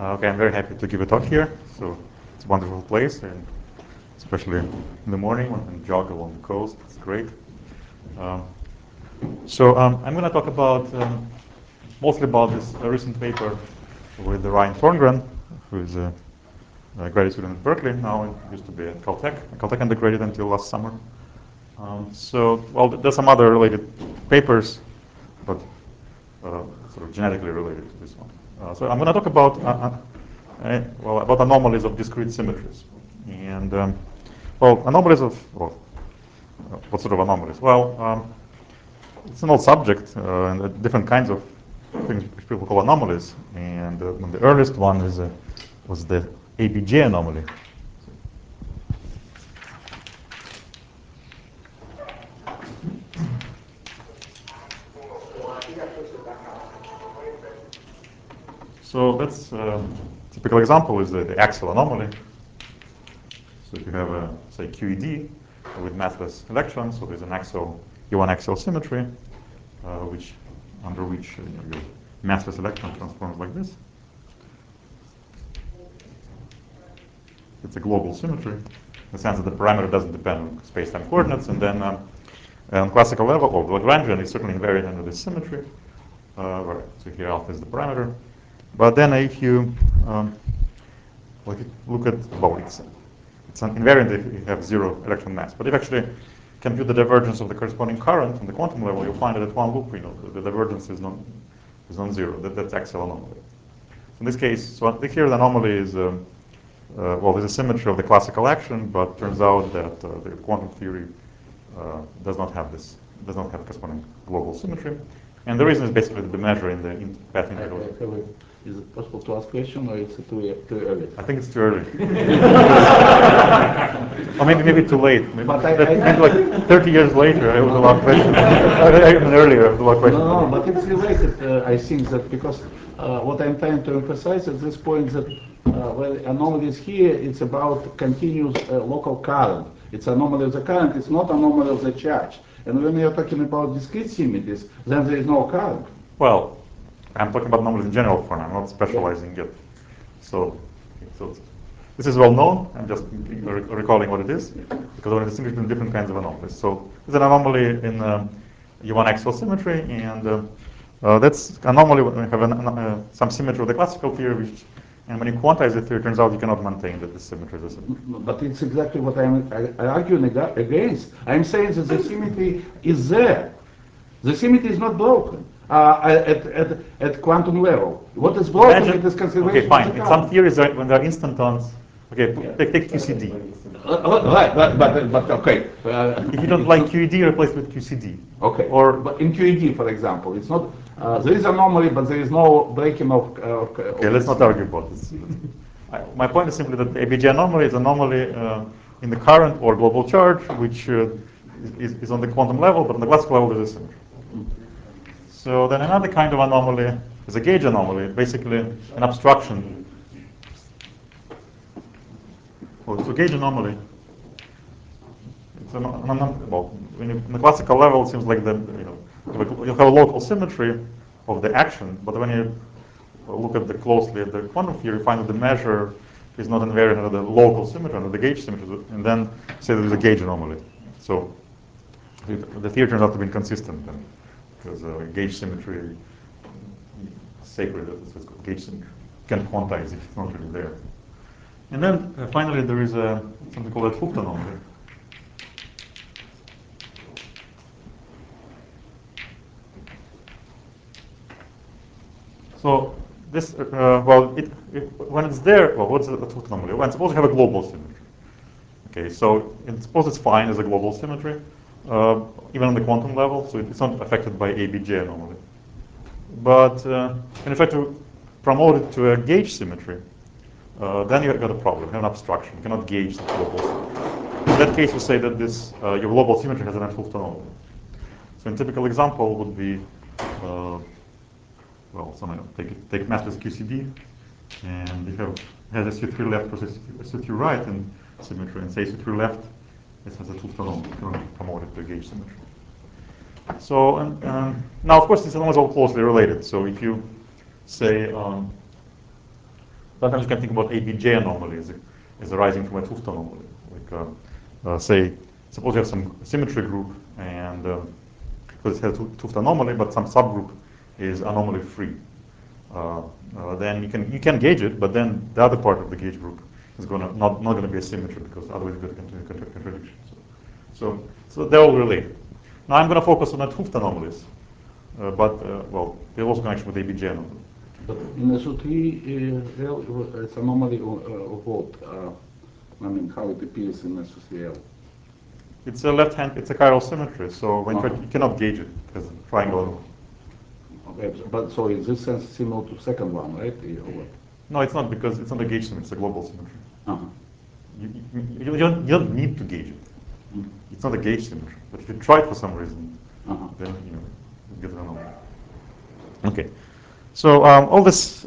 Okay, I'm very happy to give a talk here. So it's a wonderful place, and especially in the morning when you can jog along the coast. It's great. Um, I'm going to talk about mostly about this recent paper with Ryan Thorngren, who is a graduate student at Berkeley now and used to be at Caltech. Caltech undergraduate until last summer. Well, there's some other related papers, but sort of genetically related to this one. So I'm going to talk about about anomalies of discrete symmetries, and anomalies of what sort of anomalies? It's an old subject, and different kinds of things which people call anomalies, and the earliest one was the ABJ anomaly. So that's a typical example is the axial anomaly. So if you have a, say, QED with massless electrons, so there's an axial U1 axial symmetry, under which your massless electron transforms like this. It's a global symmetry, in the sense that the parameter doesn't depend on space-time coordinates, and then on classical level, or Lagrangian is certainly invariant under this symmetry. So here alpha is the parameter. But then if you look at, it's an invariant if you have zero electron mass. But if you actually compute the divergence of the corresponding current on the quantum level, you'll find that at one loop, the divergence is non-zero. That's axial anomaly. So in this case, so here the anomaly is, there's a symmetry of the classical action, but turns out that the quantum theory does not have corresponding global symmetry. And the reason is basically the measure in the path integral. Is it possible to ask a question, or it's too early? I think it's too early. Or maybe too late. Maybe like 30 years later, I would allow questions. Even earlier, I would allow questions. No, but it's related. I think that because what I'm trying to emphasize at this point that when anomaly is here, it's about continuous local current. It's anomaly of the current. It's not anomaly of the charge. And when you're talking about discrete symmetries, then there is no current. Well, I'm talking about anomalies in general form. I'm not specializing yet. So this is well known. I'm just recalling what it is, because I want to distinguish between different kinds of anomalies. So there's an anomaly in U1 axial symmetry, and that's anomaly when we have some symmetry of the classical theory, and when you quantize the theory, it turns out you cannot maintain that the symmetry is a symmetry. But it's exactly what I'm arguing against. I'm saying that the symmetry is there. The symmetry is not broken at quantum level. What is broken is conservation. Okay, fine. In some theories, when there are instantons, take QCD. Right, but okay. If you don't like QED, replace with QCD. Okay. But in QED, for example, it's not. There is anomaly, but there is no breaking of. Okay, let's not argue about this. My point is simply that the ABJ anomaly is anomaly in the current or global charge, which is on the quantum level, but on the classical level there's a symmetry. So then another kind of anomaly is a gauge anomaly, basically an obstruction. Well, so gauge anomaly. It's in the classical level, it seems like you have a local symmetry of the action, but when you look closely at the quantum theory, you find that the measure is not invariant under the local symmetry, under the gauge symmetry, and then say there's a gauge anomaly. So the theory turns out to be inconsistent then, because gauge symmetry is sacred, so it's called gauge symmetry. You can't quantize if it's not really there. And then finally there is something called a 't Hooft anomaly. So this, when it's there, what's the 't Hooft anomaly? Well, suppose you have a global symmetry. Okay, so suppose it's fine as a global symmetry, even on the quantum level, so it's not affected by ABJ anomaly. But when you try to promote it to a gauge symmetry, then you've got a problem, you have an obstruction. You cannot gauge the global symmetry. In that case, you say that your global symmetry has an 't Hooft anomaly. So a typical example would be, take massless QCD, and you have a SU3 left versus SU3 right in symmetry, and say SU3 left, this has a 't Hooft anomaly, you cannot promote it to a gauge symmetry. So now, of course, these anomalies are all closely related. So if you say, sometimes you can think about ABJ anomaly as arising from a 't Hooft anomaly. Like, say, suppose you have some symmetry group, and so it has a 't Hooft anomaly, but some subgroup is anomaly free. Then you can gauge it, but then the other part of the gauge group is not going to be a symmetry, because otherwise you're going to continue contradiction. So they're all related. Now I'm going to focus on the 't Hooft anomalies, but well, there's also connection with ABJ anomaly. But in SO3, it's anomaly of what? I mean, how it appears in SO3L. It's a it's a chiral symmetry, so when you cannot gauge it as a triangle. Okay, but so in this sense, similar to second one, right? Or what? No, it's not, because it's not a gauge symmetry, it's a global symmetry. Uh-huh. You don't need to gauge it. It's not a gauge symmetry, but if you try it for some reason, then you get an anomaly. Okay, so all this,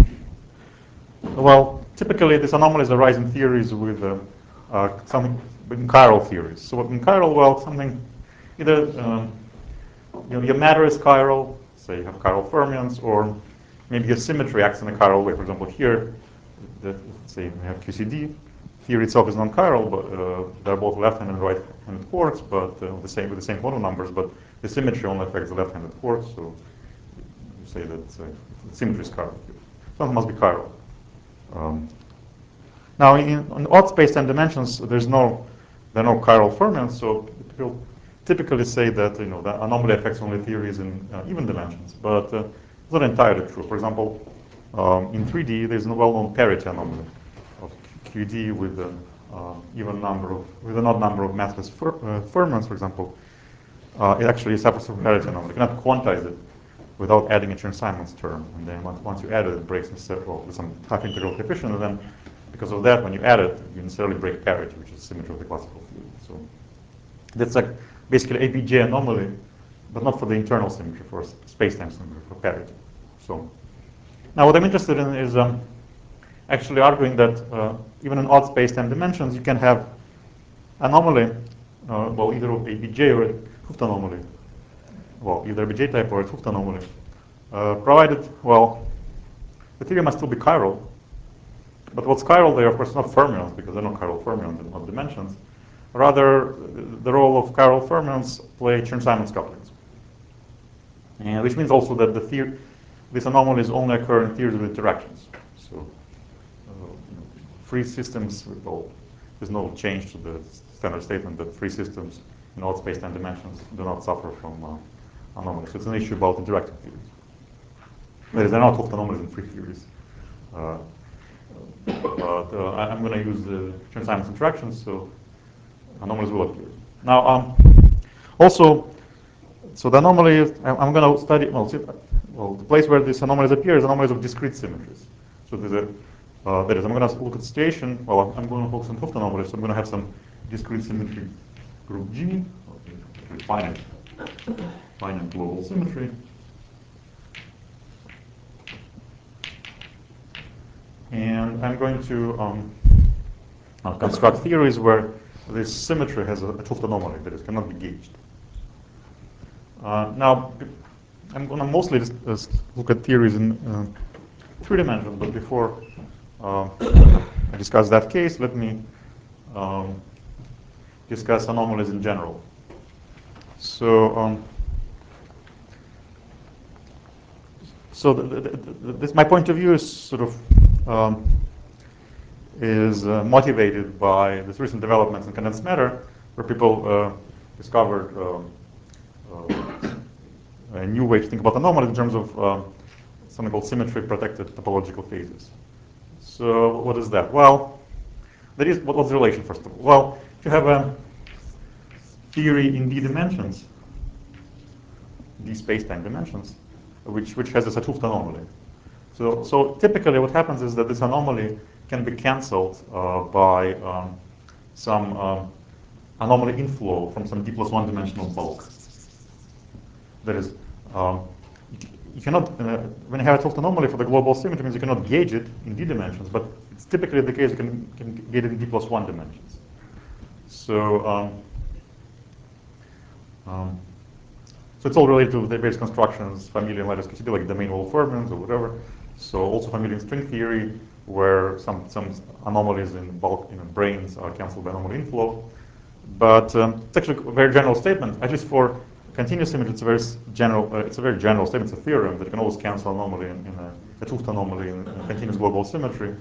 well, typically these anomalies arise in theories with some in chiral theories. So in chiral, well, something either your matter is chiral, say you have chiral fermions, or maybe your symmetry acts in a chiral way. For example, here, say we have QCD. Theory itself is non-chiral, but they're both left-handed and right-handed quarks, but with the same quantum numbers. But the symmetry only affects the left-handed quarks, so you say that the symmetry is chiral. Something must be chiral. Now, in odd space-time dimensions, there are no chiral fermions, so people typically say that the anomaly affects only theories in even dimensions, but it's not entirely true. For example, in 3D, there's a well-known parity anomaly of QD with an odd number of massless fermions, for example. It actually suffers from parity anomaly. You cannot quantize it without adding a Chern-Simons term, and then once you add it, it breaks with some half integral coefficient, and then because of that, when you add it, you necessarily break parity, which is symmetry of the classical field. So that's like basically ABJ anomaly, but not for the internal symmetry, for space-time symmetry, for parity. So now what I'm interested in is actually arguing that even in odd space-time dimensions, you can have anomaly, well, either of ABJ or a 't Hooft anomaly, well, either ABJ type or a 't Hooft anomaly, provided, well, the theory must still be chiral. But what's chiral there, of course, is not fermions, because they're not chiral fermions in odd dimensions. Rather, the role of chiral fermions play Chern-Simons couplings. And which means also that this anomalies only occur in theories of interactions. So free systems, well, there's no change to the standard statement that free systems in odd space-time dimensions do not suffer from anomalies. So it's an issue about interacting theories. There are not Hooft anomalies in free theories. But I'm going to use the Chern-Simons interactions, so anomalies will appear. Now, also, so the anomaly, I'm going to study, well, the place where these anomalies appear is anomalies of discrete symmetries. So that is, I'm going to look at the situation, well, I'm going to focus on 't Hooft anomalies, so I'm going to have some discrete symmetry group G, finite global symmetry. And I'm going to construct theories where this symmetry has a 't Hooft anomaly that it cannot be gauged. Now, I'm going to mostly just look at theories in 3 dimensions, but before I discuss that case, let me discuss anomalies in general. So, my point of view is sort of motivated by this recent developments in condensed matter, where people discovered a new way to think about anomalies in terms of something called symmetry-protected topological phases. So what is that? Well, what's the relation, first of all? Well, if you have a theory in d dimensions, d space-time dimensions, which has this 't Hooft anomaly. So typically what happens is that this anomaly can be cancelled by some anomaly inflow from some d+1 dimensional bulk. That is, you cannot, when you have a 't Hooft anomaly for the global symmetry, means you cannot gauge it in d dimensions, but it's typically the case you can gauge it in d+1 dimensions. So, so it's all related to the various constructions, familiar lattice QCD, like domain wall fermions or whatever. So also familiar in string theory, where some anomalies in bulk brains are cancelled by normal inflow. But it's actually a very general statement. At least for continuous image, it's a very general. It's a very general statement. It's a theorem that you can always cancel anomaly in a 't Hooft anomaly in a continuous global symmetry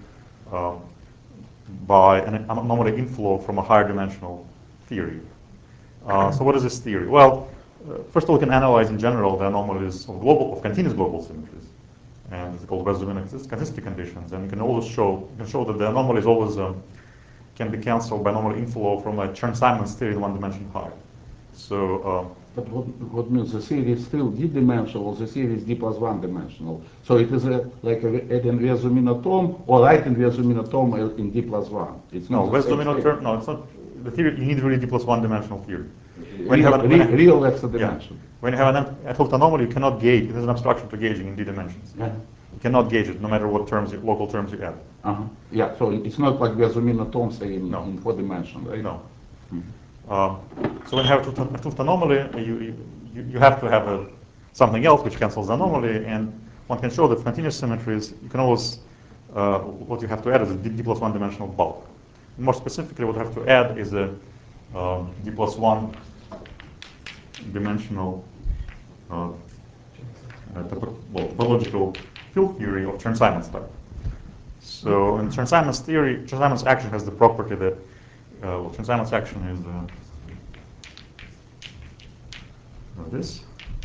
by an anomaly inflow from a higher dimensional theory. So what is this theory? Well, first of all, we can analyze in general the anomalies of continuous global symmetries, and it's called Westover consistency conditions. And you can always show that the anomalies always can be cancelled by anomaly inflow from a Chern-Simons theory in one dimension high. So. But what means the theory is still d-dimensional, the theory is d plus one dimensional. So it is like adding Wieso-Minatom or writing Wieso-Minatom in d plus one. It's no, not Wieso-Minatom, no, it's not. The theory, you need really d plus one dimensional theory. Real extra dimension. Yeah. When you have an 't Hooft anomaly, you cannot gauge. It is an abstraction to gauging in d dimensions. Yeah. You cannot gauge it, no matter what local terms you add. Yeah, so it's not like Wieso-Minatom, say, in 4 dimension, right? No. So when you have a 't Hooft anomaly, you have to have something else which cancels the anomaly, and one can show that for continuous symmetries, you can always, what you have to add is a d plus one dimensional bulk. More specifically, what you have to add is a d plus one dimensional topological field theory of Chern-Simons type. So in Chern-Simons theory, Chern-Simons action has the property that Chern-Simons action is this.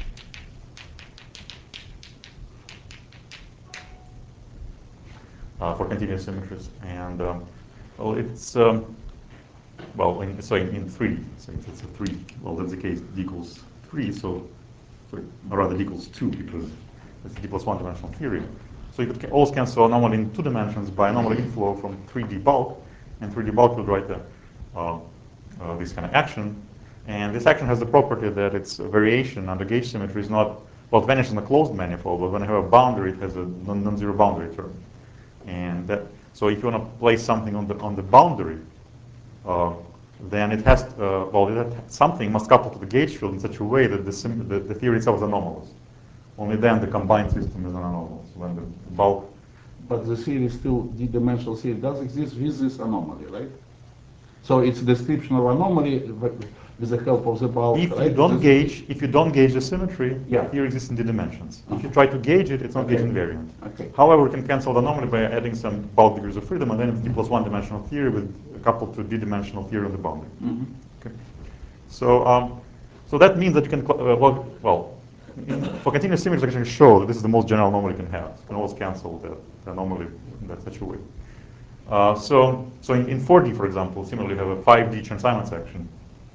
For continuous symmetries, and well, it's well, in 3, so it's a 3. Well, that's the case. D equals 3, so or rather d equals 2 because it's d plus one dimensional theory. So you could always cancel anomaly in 2 dimensions by anomaly inflow from 3D bulk, and 3D bulk will write this kind of action. And this action has the property that its variation under gauge symmetry is not, well, it vanishes in a closed manifold, but when you have a boundary, it has a non-zero boundary term. And so if you want to place something on the boundary, then it has something must couple to the gauge field in such a way that the theory itself is anomalous. Only then the combined system is an anomalous. When the bulk. But the theory still, d-dimensional theory does exist with this anomaly, right? So it's a description of anomaly with the help of the bulk. If right? you don't gauge the symmetry, yeah. the theory exists in d dimensions. If you try to gauge it, it's not gauge invariant. Okay. However, we can cancel the anomaly by adding some bulk degrees of freedom, and then it's d plus one dimensional theory with coupled to d dimensional theory on the boundary. Okay. So that means that you can for continuous symmetry, I can show that this is the most general anomaly you can have. You can always cancel the anomaly in that such a way. So in 4D, for example, similarly, you have a 5D Chern-Simons action.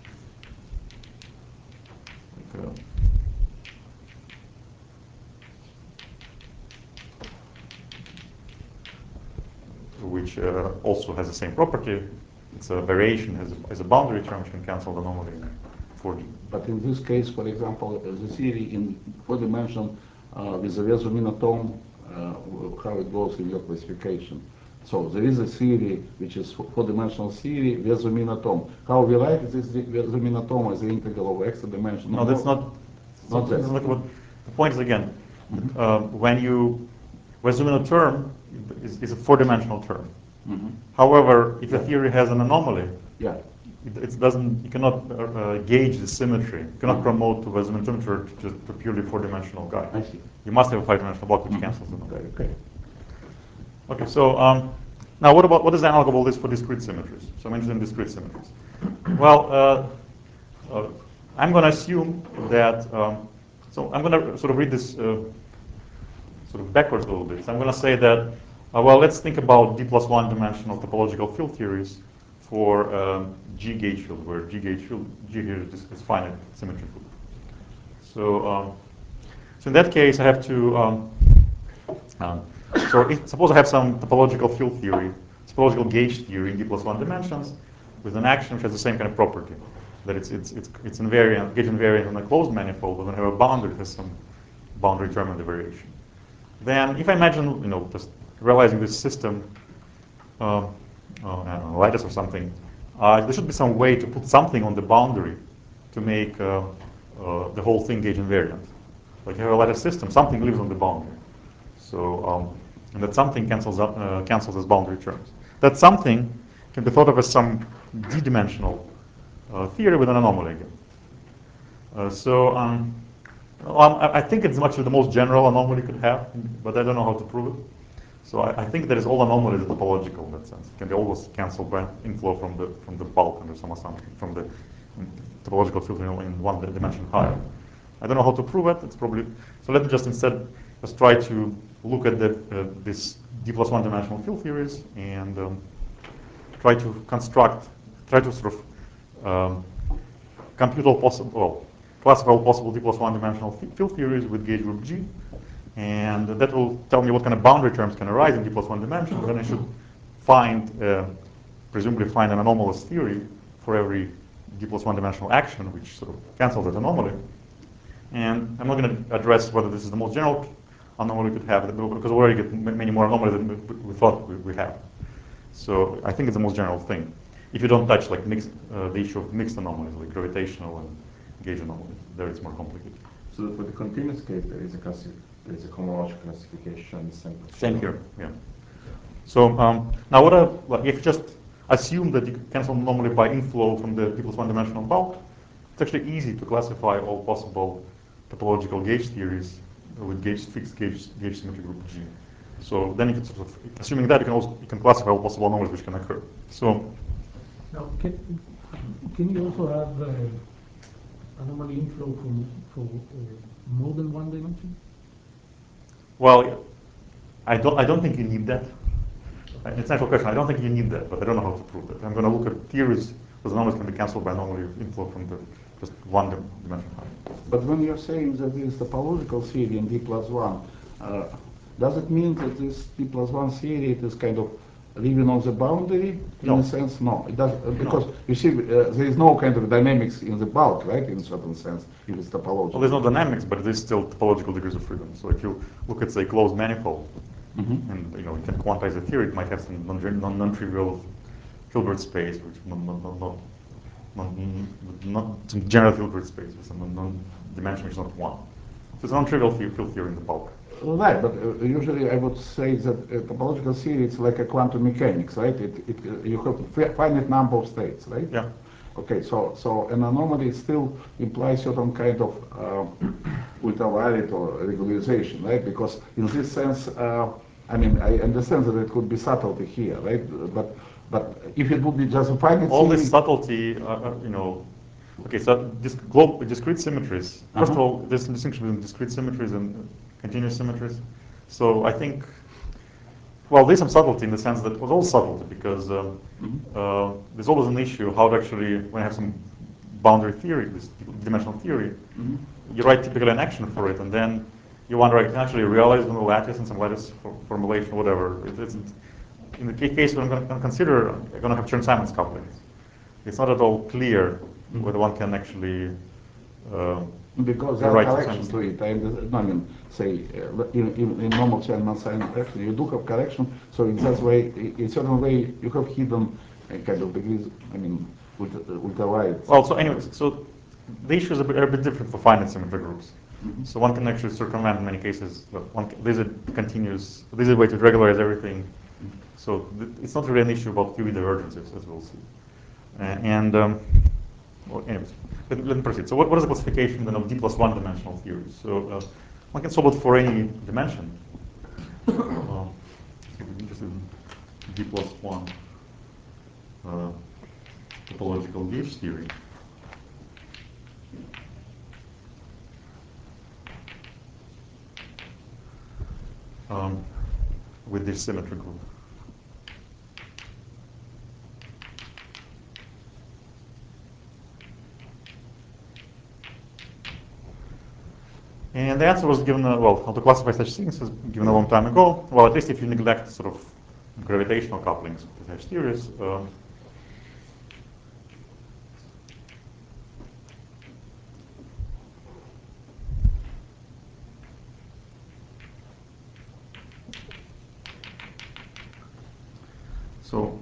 Which also has the same property. It's a variation, has a boundary term which can cancel the anomaly in 4D. But in this case, for example, the theory in 4 dimension with the Wieso-Minatom, how it goes in your classification. So there is a theory which is 4-dimensional theory, Wieso-Minatom. How we write this Wieso-Minatom as the integral of extra dimension? No, that's not that. The point is, again, when you Wieso-Minatom term is a 4-dimensional term. However, if the theory has an anomaly, yeah. it doesn't. You cannot gauge the symmetry. You cannot promote to Wieso-Minatom to purely 4-dimensional guy. I see. You must have a 5-dimensional block which cancels the anomaly. Okay. Okay, so now what is the analog of all this for discrete symmetries? So I'm interested in discrete symmetries. Well, I'm going to assume that, so I'm going to sort of read this sort of backwards a little bit. So I'm going to say that, well, let's think about d plus one dimensional topological field theories for G gauge field, where G here is finite symmetrical. So, so in that case, I have to, suppose I have some topological field theory, topological gauge theory in d plus one dimensions with an action which has the same kind of property, that it's invariant, gauge invariant on a closed manifold, but when I have a boundary, it has some boundary term in the variation. Then, if I imagine, just realizing this system, I don't know, lattice or something, there should be some way to put something on the boundary to make the whole thing gauge invariant. Like you have a lattice system, something lives on the boundary. So and that something cancels as boundary terms. That something can be thought of as some d-dimensional theory with an anomaly again. I think it's actually the most general anomaly could have, but I don't know how to prove it. So I think that is all anomalies are topological in that sense. It can be always cancelled by inflow from the bulk under some assumption, from the topological filter in one dimension higher. I don't know how to prove it. It's probably so. Let me just instead just try to look at this d plus one dimensional field theories and try to sort of compute all possible, well, classify all possible d plus one dimensional field theories with gauge group G, and that will tell me what kind of boundary terms can arise in d plus one dimension. Then I should presumably find an anomalous theory for every d plus one dimensional action, which sort of cancels that anomaly. And I'm not going to address whether this is the most general anomaly we could have, because we already get many more anomalies than we thought we have. So I think it's the most general thing. If you don't touch like the issue of mixed anomalies, like gravitational and gauge anomalies, there it's more complicated. So for the continuous case, there is a homological classification. Same here, yeah. So now if you just assume that you can cancel anomaly by inflow from the d plus one dimensional bulk, it's actually easy to classify all possible topological gauge theories with fixed gauge symmetry group G. So then you can sort of, assuming that, you can classify all possible anomalies which can occur. So now, can you also have anomaly inflow from more than one dimension? Well, I don't think you need that. It's an actual question. I don't think you need that, but I don't know how to prove it. I'm going to look at theories whose anomalies can be cancelled by anomaly inflow from just one dimension high. But when you're saying that this topological theory in d plus one, does it mean that this d plus one theory it is kind of living on the boundary in No. a sense? No, it does because No. you see there is no kind of dynamics in the bulk, right? In a certain sense, if it's topological. Well, there's no dynamics, but there's still topological degrees of freedom. So if you look at, say, closed manifold, and you can quantize the theory, it might have some non-trivial Hilbert space, which not some general Hilbert space with some non-dimension which is not one. So it's a non-trivial field theory in the bulk. Right, but usually I would say that topological theory it's like a quantum mechanics, right? You have a finite number of states, right? Yeah. Okay, so an anomaly still implies certain kind of ultraviolet or regularization, right? Because in this sense, I mean, I understand that it could be subtlety here, right? But if it would be just a finite All theory, this subtlety, okay, so discrete symmetries. First of all, there's a distinction between discrete symmetries and continuous symmetries. So I think, well, there's some subtlety in the sense that it was all subtlety because there's always an issue how to actually, when I have some boundary theory, this dimensional theory, you write typically an action for it, and then you want to actually realize on the lattice and some lattice formulation, whatever. In the case when I'm going to consider, I'm going to have Chern-Simons couplings. It's not at all clear whether one can actually because there are rewrite corrections the to it. I mean, say in normal Chern-Simons actually you do have correction. So in that way, in certain way, you have hidden kind of degrees. I mean, ultraviolet. Well, so anyways, so the issues are a bit different for finite symmetry groups. So one can actually circumvent in many cases. There's a way to regularize everything. So it's not really an issue about QE divergences, as we'll see. Well, anyways, let me proceed. So what is the classification then of d plus one dimensional theories? So one can solve it for any dimension. So we're interested in d plus one topological gauge theory. With this symmetry group. And the answer was given, well, how to classify such things is given a long time ago. Well, at least if you neglect sort of gravitational couplings with such theories. So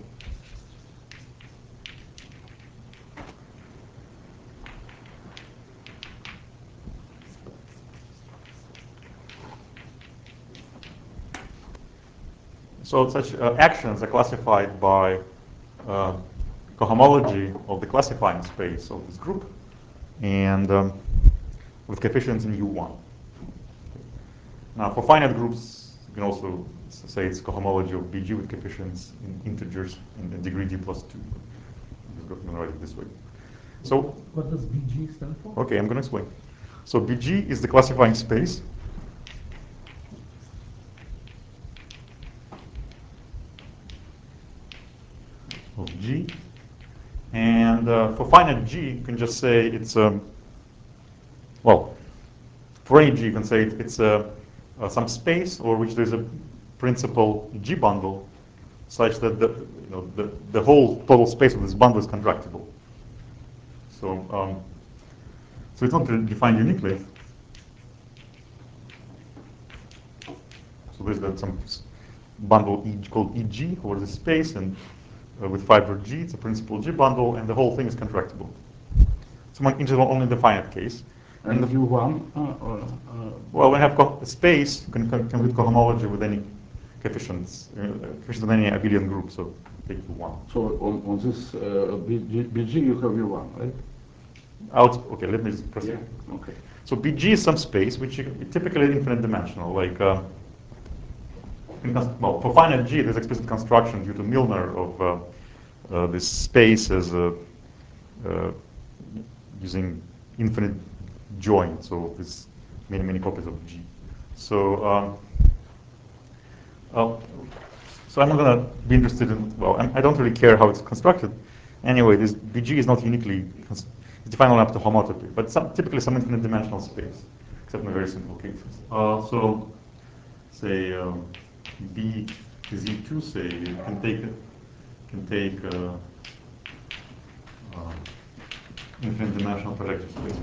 So such actions are classified by cohomology of the classifying space of this group, and with coefficients in U1. Now, for finite groups, you can also say it's cohomology of BG with coefficients in integers in degree D plus 2. I'm just going to write it this way. So, What does BG stand for? okay, I'm going to explain. So BG is the classifying space of G. And for finite G, you can just say it's, well, for any G, you can say it's some space over which there's a principal G bundle such that the whole total space of this bundle is contractible. So, so it's not defined uniquely. So there's some bundle called EG over this space, and with fiber G, it's a principal G bundle, and the whole thing is contractible. So one integral only in the finite case. And U1? Well, when you have a space, you can compute cohomology with any coefficients, coefficients of any abelian group, so take U1. So on this BG you have U1, right? Okay, let me just proceed. Yeah. Okay. So BG is some space which is typically infinite dimensional, like well, for finite G, there's explicit construction due to Milnor of this space as using infinite join, so there's many copies of G. So, so I'm not going to be interested in, well, I don't really care how it's constructed. Anyway, this BG is not uniquely it's defined only up to homotopy, but typically some infinite dimensional space, except in very simple cases. So, say B is Z2, say you can take infinite dimensional projective space.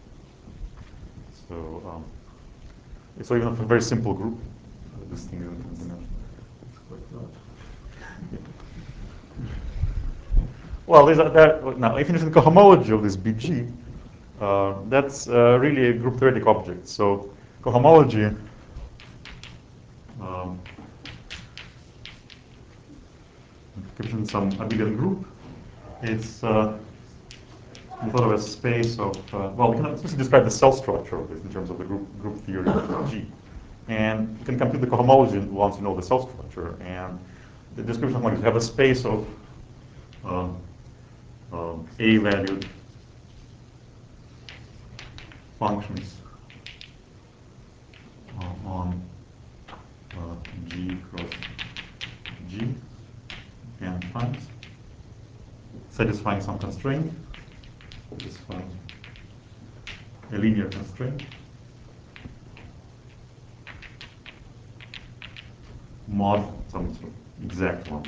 So, so even for a very simple group, this thing is infinite dimensional. It's quite large. Well, now if you understand the cohomology of this BG, that's really a group theoretic object. So cohomology given some abelian group, it's thought of as space of, well, we can especially describe the cell structure of this in terms of the group theory of G. And you can compute the cohomology once you know the cell structure. And the description of like you have a space of A-valued functions on G cross G n times, satisfying some constraint, satisfying a linear constraint, mod some sort of exact ones,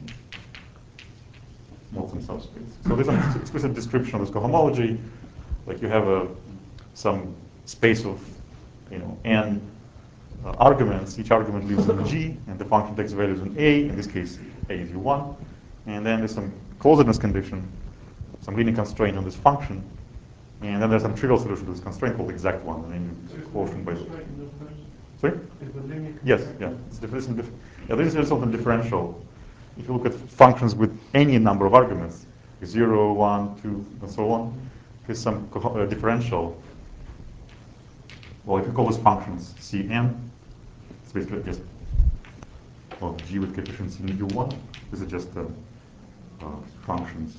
mod some subspace. So there's an explicit description of this cohomology, like you have some space of n arguments. Each argument lives in G, and the function takes values in A. In this case, A is U1. And then there's some closedness condition, some linear constraint on this function. And then there's some trivial solution to this constraint called exact one. And then you quotient by sorry? Yes, yeah. It's yeah, this is something differential. If you look at functions with any number of arguments, 0, 1, 2, and so on, there's some differential. Well, if you call these functions Cn, it's basically just G with coefficients in U1. This is just functions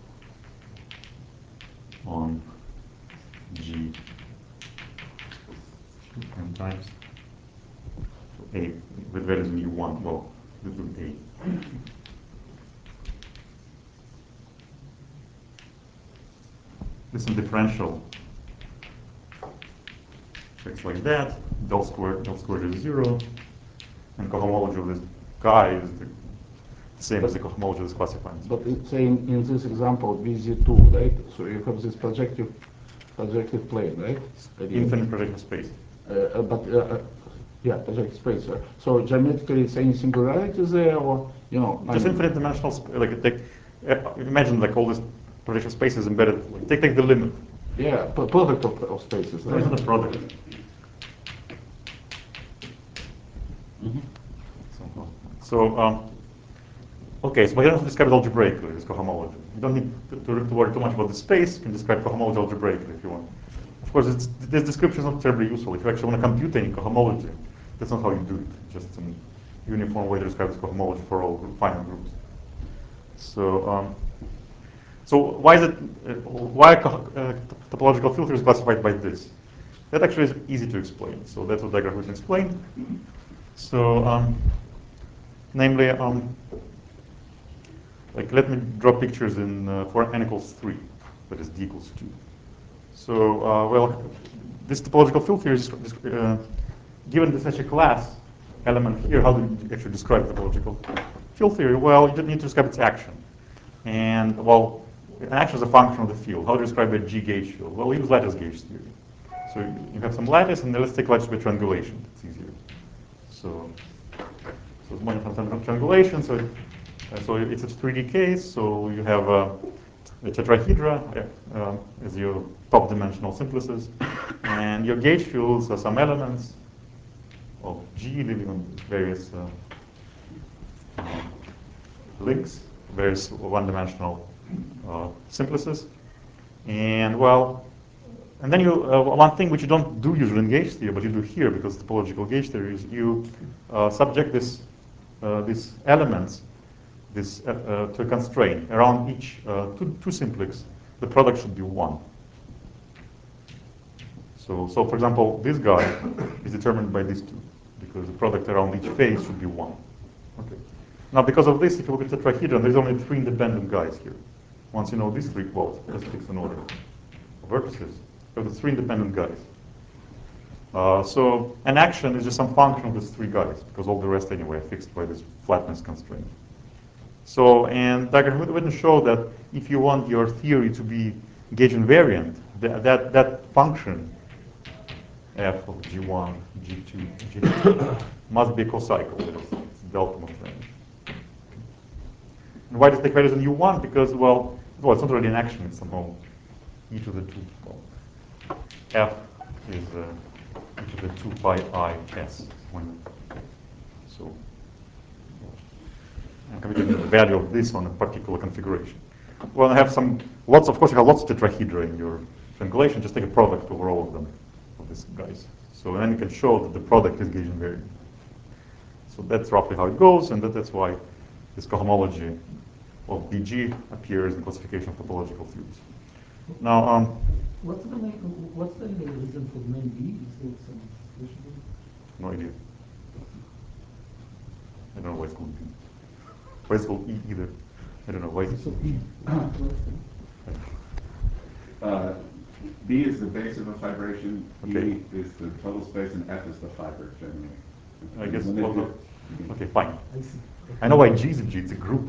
on G n times A with values in U1. Well, this would be A. This is a differential. It's like that. Del squared is 0, and cohomology of this guy is the same as the cohomology of this classifying. But it's saying in this example BZ2, right? So you have this projective plane, right? Infinite projective space. Yeah, projective space. So geometrically, it's any singularity there, or just infinite dimensional. Imagine like all this projective space is embedded. Like, take the limit. Yeah, product of spaces. No, it's not a product. Mm-hmm. So, okay, so we don't describe it algebraically, this cohomology. You don't need to worry too much about the space. You can describe cohomology algebraically if you want. Of course, this description is not terribly useful. If you actually want to compute any cohomology, that's not how you do it. Just some uniform way to describe this cohomology for all finite groups. So, so why is it? Why a topological filter is classified by this? That actually is easy to explain. So that's what Degerhuysen explained. So, namely, like let me draw pictures in for n equals 3, that is d equals 2. So, well, this topological filter is given such a class element here. How do you actually describe the topological field theory? Well, you need to describe its action. And, well, an action is a function of the field. How do you describe a G gauge field? Well, we use lattice gauge theory. So you have some lattice, and then let's take lattice by triangulation. It's easier. So it's one from triangulation. So it's a 3D case. So you have a tetrahedra as your top dimensional simplices, and your gauge fields are some elements of G living on various links, various one-dimensional simplices. And well, and then you one thing which you don't do usually in gauge theory, but you do here because topological gauge theory is you subject these elements to a constraint around each two simplex. The product should be 1. So for example, this guy is determined by these two because the product around each face should be 1. Okay. Now, because of this, if you look at the tetrahedron, there's only 3 independent guys here. Once you know these 3 quotes, let's fix an order of vertices. You have the 3 independent guys. So an action is just some function of these 3 guys, because all the rest anyway are fixed by this flatness constraint. So, and Degerhuysen showed that if you want your theory to be gauge invariant, that function f of g1, g2, g2 must be a cocycle. It's the ultimate range. And why does it take values in u1? Because, well, it's not really an action. It's somehow e to the 2. Well, f is e to the 2 pi I s. So I'm computing the value of this on a particular configuration. Well, I have of course, you have lots of tetrahedra in your triangulation. Just take a product over all of them, of these guys. So then you can show that the product is gauge invariant. So that's roughly how it goes, and that's why this cohomology of BG appears in classification of topological fields. Now, what's the reason for the name B? Is there some special? No idea. I don't know why it's called B. Why it's called E either. I don't know why it's So B. B is the base of a fibration, Okay. E is the total space, and F is the fiber, generally. I guess, When they well, do- okay, fine. I see. I know why G is a G, it's a group.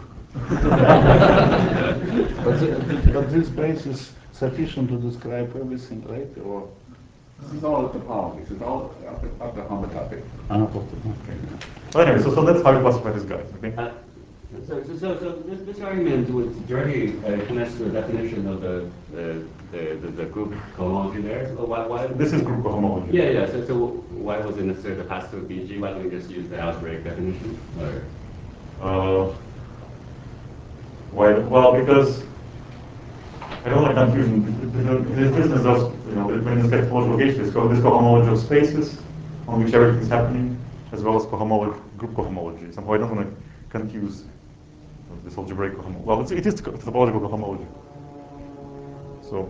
But this base is sufficient to describe everything, right? Or This is all topology, it's all up to homotopy. Well, anyway, so that's how you classify these guys, okay? So this argument would directly connects to the definition of the group cohomology there. So why This is group cohomology. Yeah. So why was it necessary to pass through BG? Why don't we just use the algebraic definition? Or Why? Well, because I don't like confusion. This business of, when you get topological gauge, this cohomology of spaces on which everything is happening, as well as group cohomology. Somehow I don't want to confuse this algebraic cohomology. Well, it is topological cohomology. So,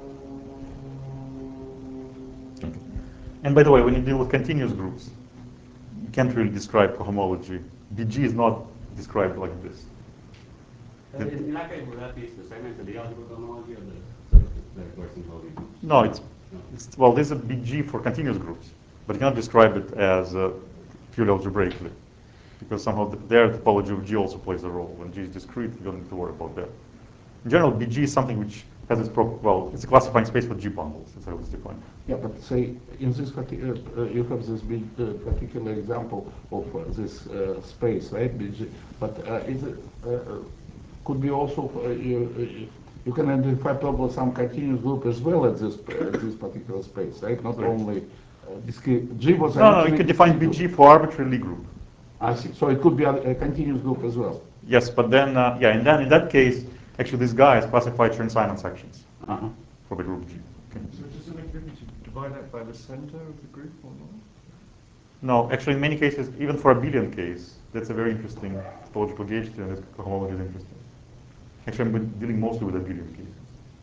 okay. And by the way, when you deal with continuous groups, you can't really describe cohomology. BG is not described like this. in that case, would that be the segment of the algebraic cohomology or the Gorson Colby? No, it's well, there's a BG for continuous groups, but you cannot describe it as purely algebraically, because somehow there the topology of G also plays a role. When G is discrete, you don't need to worry about that. In general, BG is something which has its it's a classifying space for G bundles. That's how it's defined. yeah, but say in this particular, you have this big particular example of this space, right? BG. But is it could be also you can identify probably some continuous group as well at this particular space, right? Not Right. only discrete. G was No, you can define BG for arbitrary Lie group. I see. So it could be a continuous group as well. Yes, but then, yeah, and then in that case, actually this guy is classified Chern-Simons sections Uh-huh. for the group G. Okay. So does it make a difference to divide that by the center of the group or not? No, actually in many cases, even for a abelian case, that's a very interesting topological gauge theory, and this cohomology is interesting. Actually, I'm dealing mostly with abelian cases.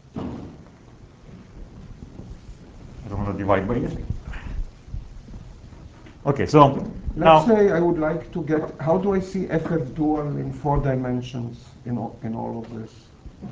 I don't want to divide by anything. Okay, so now, Let's say I would like to get, how do I see FF dual in 4 dimensions in all of this?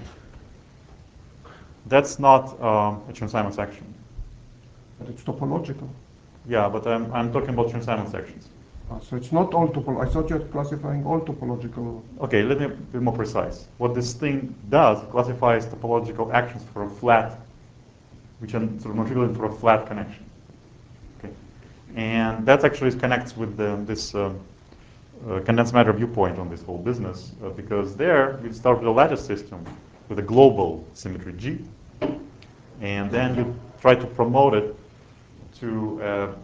that's not a Chern-Simons section. But it's topological. Yeah, but I'm talking about Chern-Simons sections. So it's not all topological. I thought you were classifying all topological. Okay, let me be more precise. What this thing does, classifies topological actions for a flat, which are sort of non-trivial for a flat connection. Okay, and that actually connects with this condensed matter viewpoint on this whole business, because there you start with a lattice system with a global symmetry G, and then you try to promote it to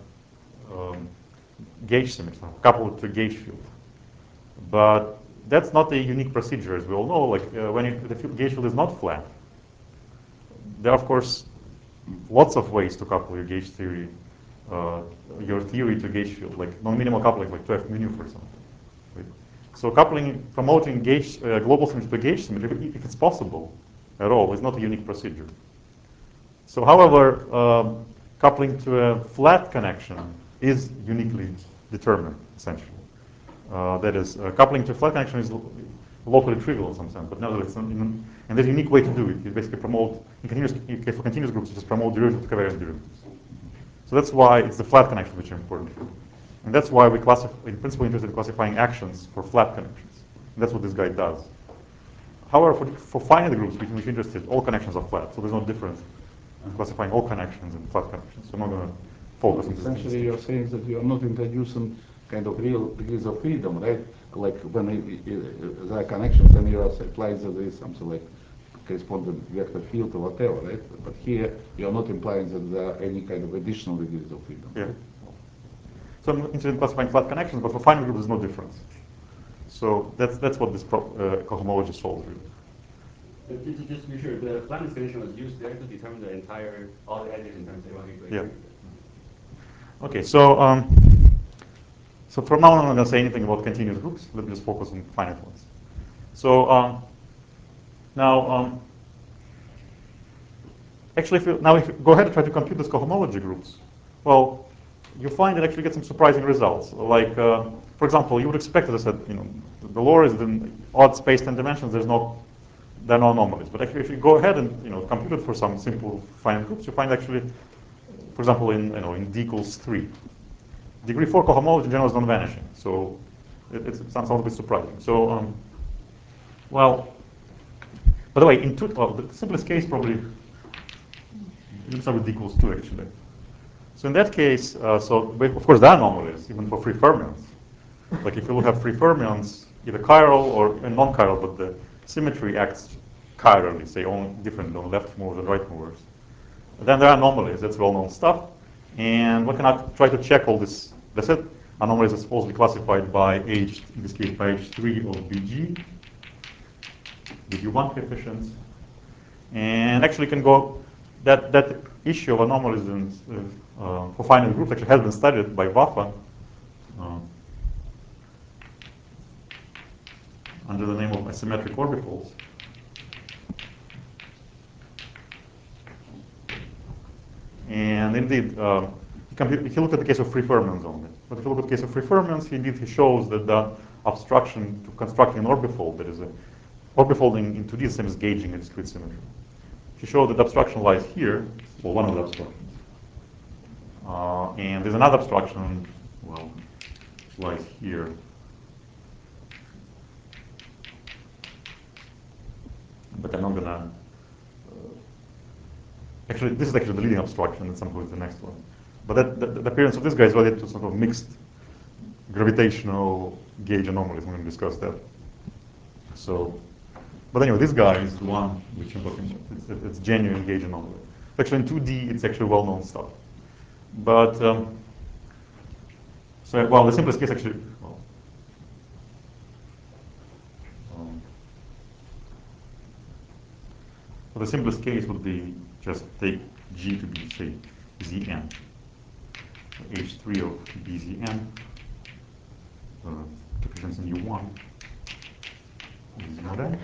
gauge symmetry, couple it to a gauge field. But that's not a unique procedure, as we all know. Like when the gauge field is not flat, there are of course lots of ways to couple your gauge theory, your theory to gauge field, like non-minimal coupling, like 2F mu for example. Right? So coupling, promoting gauge global symmetry to gauge symmetry, if it's possible at all, is not a unique procedure. So, however, coupling to a flat connection is uniquely determined, essentially. That is, coupling to a flat connection is locally trivial in some sense, but nevertheless, and there's a unique way to do it. You basically promote, for continuous groups, you just promote derivatives to covariance derivatives. So that's why it's the flat connection which are important. And that's why we in principle, interested in classifying actions for flat connections. And that's what this guy does. However, for finite groups, which we're interested, all connections are flat, so there's no difference in classifying all connections and flat connections. So I'm not going to focus on this. Essentially, you're saying that you are not introducing kind of real degrees of freedom, right? Like when there are connections, then you are implying that there is something like corresponding vector field or whatever, right? But here, you are not implying that there are any kind of additional degrees of freedom. Yeah. Right? So I'm interested in classifying flat connections, but for finite groups, there's no difference. So that's what this cohomology solves, really. Just to be sure, the flatness condition was used there to determine the entire, all the edges in terms of A1, A2, Yeah. Okay, so so from now on, I'm not going to say anything about continuous groups. Let me just focus on finite ones. So now, actually, if you go ahead and try to compute these cohomology groups, well, you find that actually get some surprising results. Like, for example, you would expect, as I said, the lower is the odd space 10 dimensions. There are no anomalies. But actually, if you go ahead and compute it for some simple finite groups, you find actually, for example, in D equals 3, degree 4 cohomology in general is non-vanishing. So it sounds a little bit surprising. So, well, by the way, the simplest case probably, you start with D equals 2 actually. So in that case, of course there are anomalies, even for free fermions. Like if you look at free fermions, either chiral or non-chiral, but the symmetry acts chirally, say only different on left movers and right movers. Then there are anomalies, that's well-known stuff. And one can try to check all this. That's it. Anomalies are supposedly classified by H, in this case by H3 of BG, BG1 coefficients. And actually can go, that issue of anomalies for finite groups actually has been studied by Waffa under the name of asymmetric orbitals. And indeed, if you look at the case of free fermions only, but if you look at the case of free fermions, he shows that the obstruction to constructing an orbifold, that is orbifolding in 2D, is the same as gauging a discrete symmetry. He showed that the obstruction lies here, well, one of the obstructions. And there's another obstruction, well, lies here. But I'm not gonna. Actually, this is actually the leading obstruction, and somehow it's the next one. But the appearance of this guy is related to sort of mixed gravitational gauge anomalies. We're going to discuss that. So, but anyway, this guy is the one which I'm talking about. It's genuine gauge anomaly. Actually, in 2D, it's actually well-known stuff. But so, well, the simplest case actually, well, So the simplest case would be just take G to be, say, Zn. H3 of Bzn represents in U1 is mod n.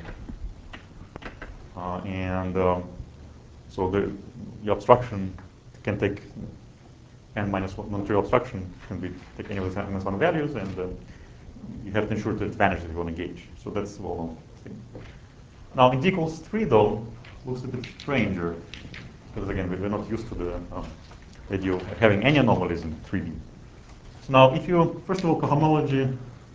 So the abstraction can take n minus one non-trivial abstraction can be take any of the n minus one values, and you have to ensure that it vanishes if you want to gauge. So that's the well-known thing. Now in D equals 3 though looks a bit stranger, because again we're not used to the idea of having any anomalies in 3D. So now if you first of all cohomology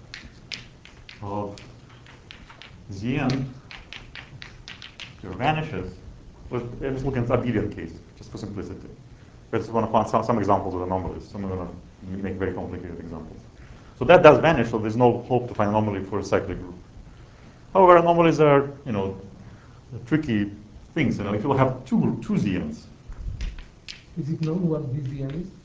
of Zn vanishes, let's look at the abelian case, just for simplicity. I just want to find some examples of anomalies. Some are going to make very complicated examples. So that does vanish, so there's no hope to find anomaly for a cyclic group. However, anomalies are, tricky things. If you have two Zns. Is it known what Bzn is?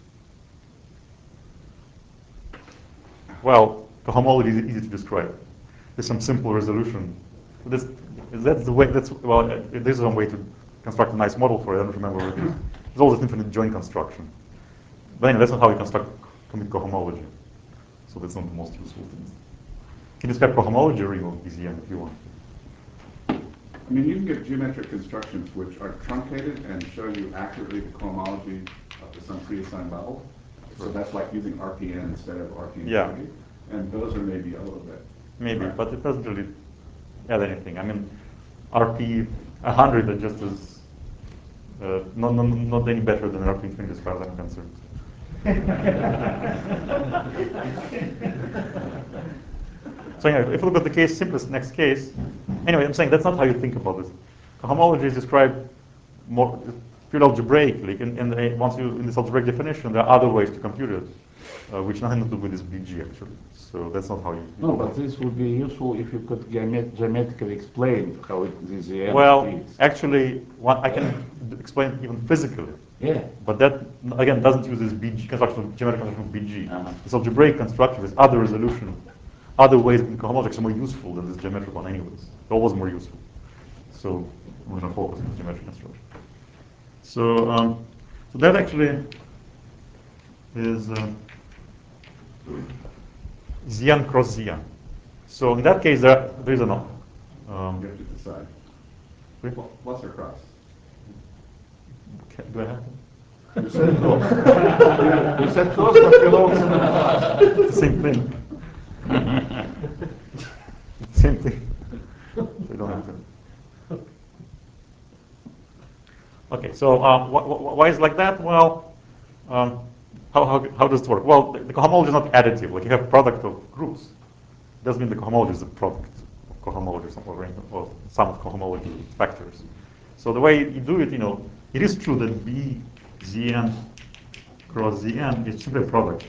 Well, cohomology is easy to describe. There's some simple resolution. That's the way. There's some way to construct a nice model for it. I don't remember what it is. There's always infinite joint construction. But anyway, that's not how you construct cohomology. So that's not the most useful thing. Can you describe cohomology ring of Bzn if you want? I mean, you can get geometric constructions which are truncated and show you accurately the cohomology up to some preassigned level. So that's like using RPN instead of RPN. Yeah. And those are maybe a little bit. Maybe, but it doesn't really add anything. I mean, RP 100 is just as not any better than RP infinity as far as I'm concerned. So anyway, if you look at the case, simplest next case, anyway, I'm saying that's not how you think about this. Cohomology is described more purely algebraically, and once you in this algebraic definition, there are other ways to compute it, which nothing to do with this BG actually. So that's not how you. No, but this would be useful if you could geometrically explain how this is. Well, actually, I can explain even physically. Yeah. But that again doesn't use this BG construction, geometric construction of BG. Uh-huh. This algebraic construction with other resolution, other ways in cohomology are more useful than this geometric one, anyways. They're always more useful. So we're going to focus on the geometric construction. So that actually is Zn cross Zn. So in that case, there is a no. You have to decide. Wait. Plus or cross? Do I have to? You said close. You said close, but belongs in the class. It's the same thing. Same thing. So you don't have to. Okay, so why is it like that? Well, how does it work? Well, the cohomology is not additive. Like you have product of groups. It doesn't mean the cohomology is the product of cohomology or sum of cohomology factors. So the way you do it, it is true that B Zn cross Zn is simply a product.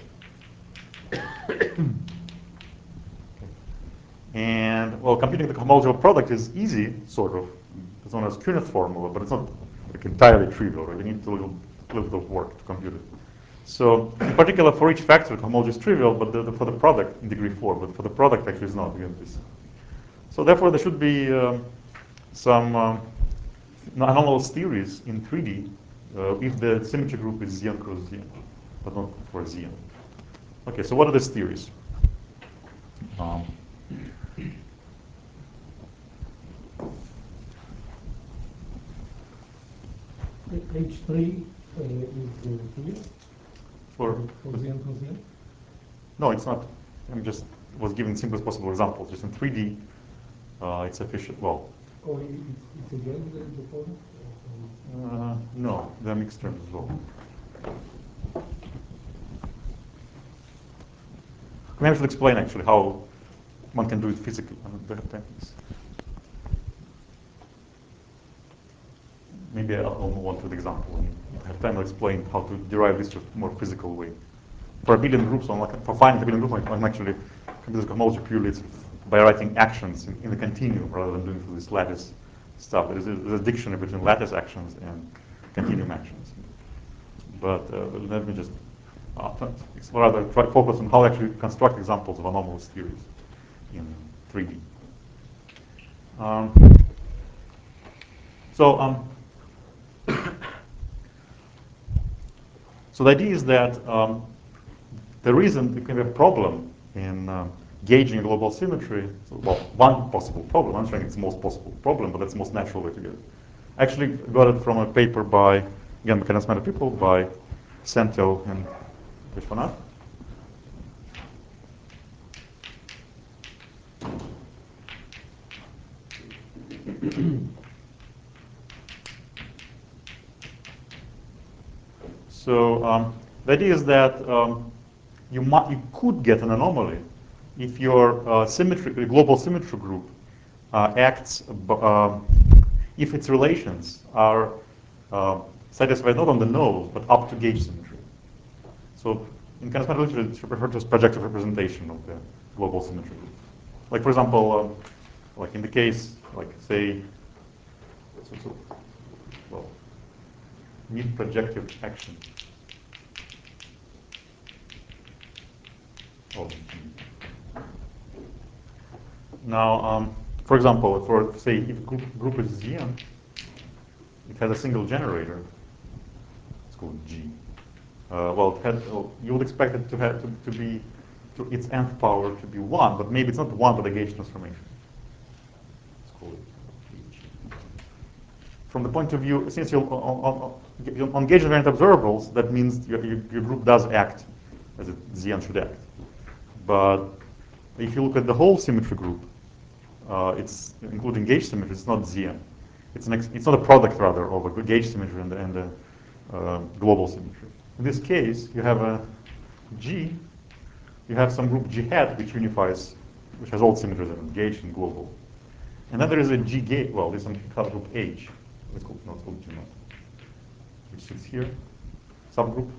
And well, computing the cohomology of a product is easy, sort of. It's known as Kuhnert formula, but it's not like entirely trivial. Right? You need a little bit of work to compute it. So in particular, for each factor, the cohomology is trivial, but for the product in degree 4, but for the product actually is not. Again, this. So therefore, there should be some anomalous theories in 3D if the symmetry group is Zn cross Zn, but not for Zn. Okay, so what are these theories? H3 is here For Zn cross Zn. no, it's not. I'm just was giving simplest possible examples. Just in 3D, it's sufficient. Well, Or it's again the form? no, there are mixed terms as well. Maybe I should explain actually how one can do it physically. I don't have time for this. Maybe I'll move on to the example. And if I have time, I'll explain how to derive this in a more physical way. For abelian groups, for finding abelian group, I'm actually compute the cohomology purely by writing actions in the continuum rather than doing through this lattice stuff. There's a dictionary between lattice actions and continuum actions. But let me just rather focus on how to actually construct examples of anomalous theories in 3D. So, so the idea is that the reason we can have a problem in gauging global symmetry, so, well, one possible problem, I'm saying it's the most possible problem, but that's the most natural way to get it. I actually got it from a paper by, again, mechanics matter people, by Sentel and Vishwanath. So the idea is that you could get an anomaly if your global symmetry group acts, if its relations are satisfied not on the nose, but up to gauge symmetry. So in charismatic literature, it's referred to as projective representation of the global symmetry group. Like, for example, like in the case, like say, well, need projective action. Oh. Now, for example, for say, if group is Zian, it has a single generator. It's called G. Well, you would expect it to have to be to its nth power to be 1, but maybe it's not 1, but a gauge transformation. Let's call it H. From the point of view, since you're on gauge invariant observables, that means your group does act as Zian should act. But if you look at the whole symmetry group, it's including gauge symmetry. It's not Zian. It's not a product rather of a gauge symmetry and the global symmetry. In this case, you have a G. You have some group G hat which unifies, which has all symmetries in it, gauge and global. And then there is a G gauge. Well, there's some subgroup H. It's called G naught, which sits here. Subgroup.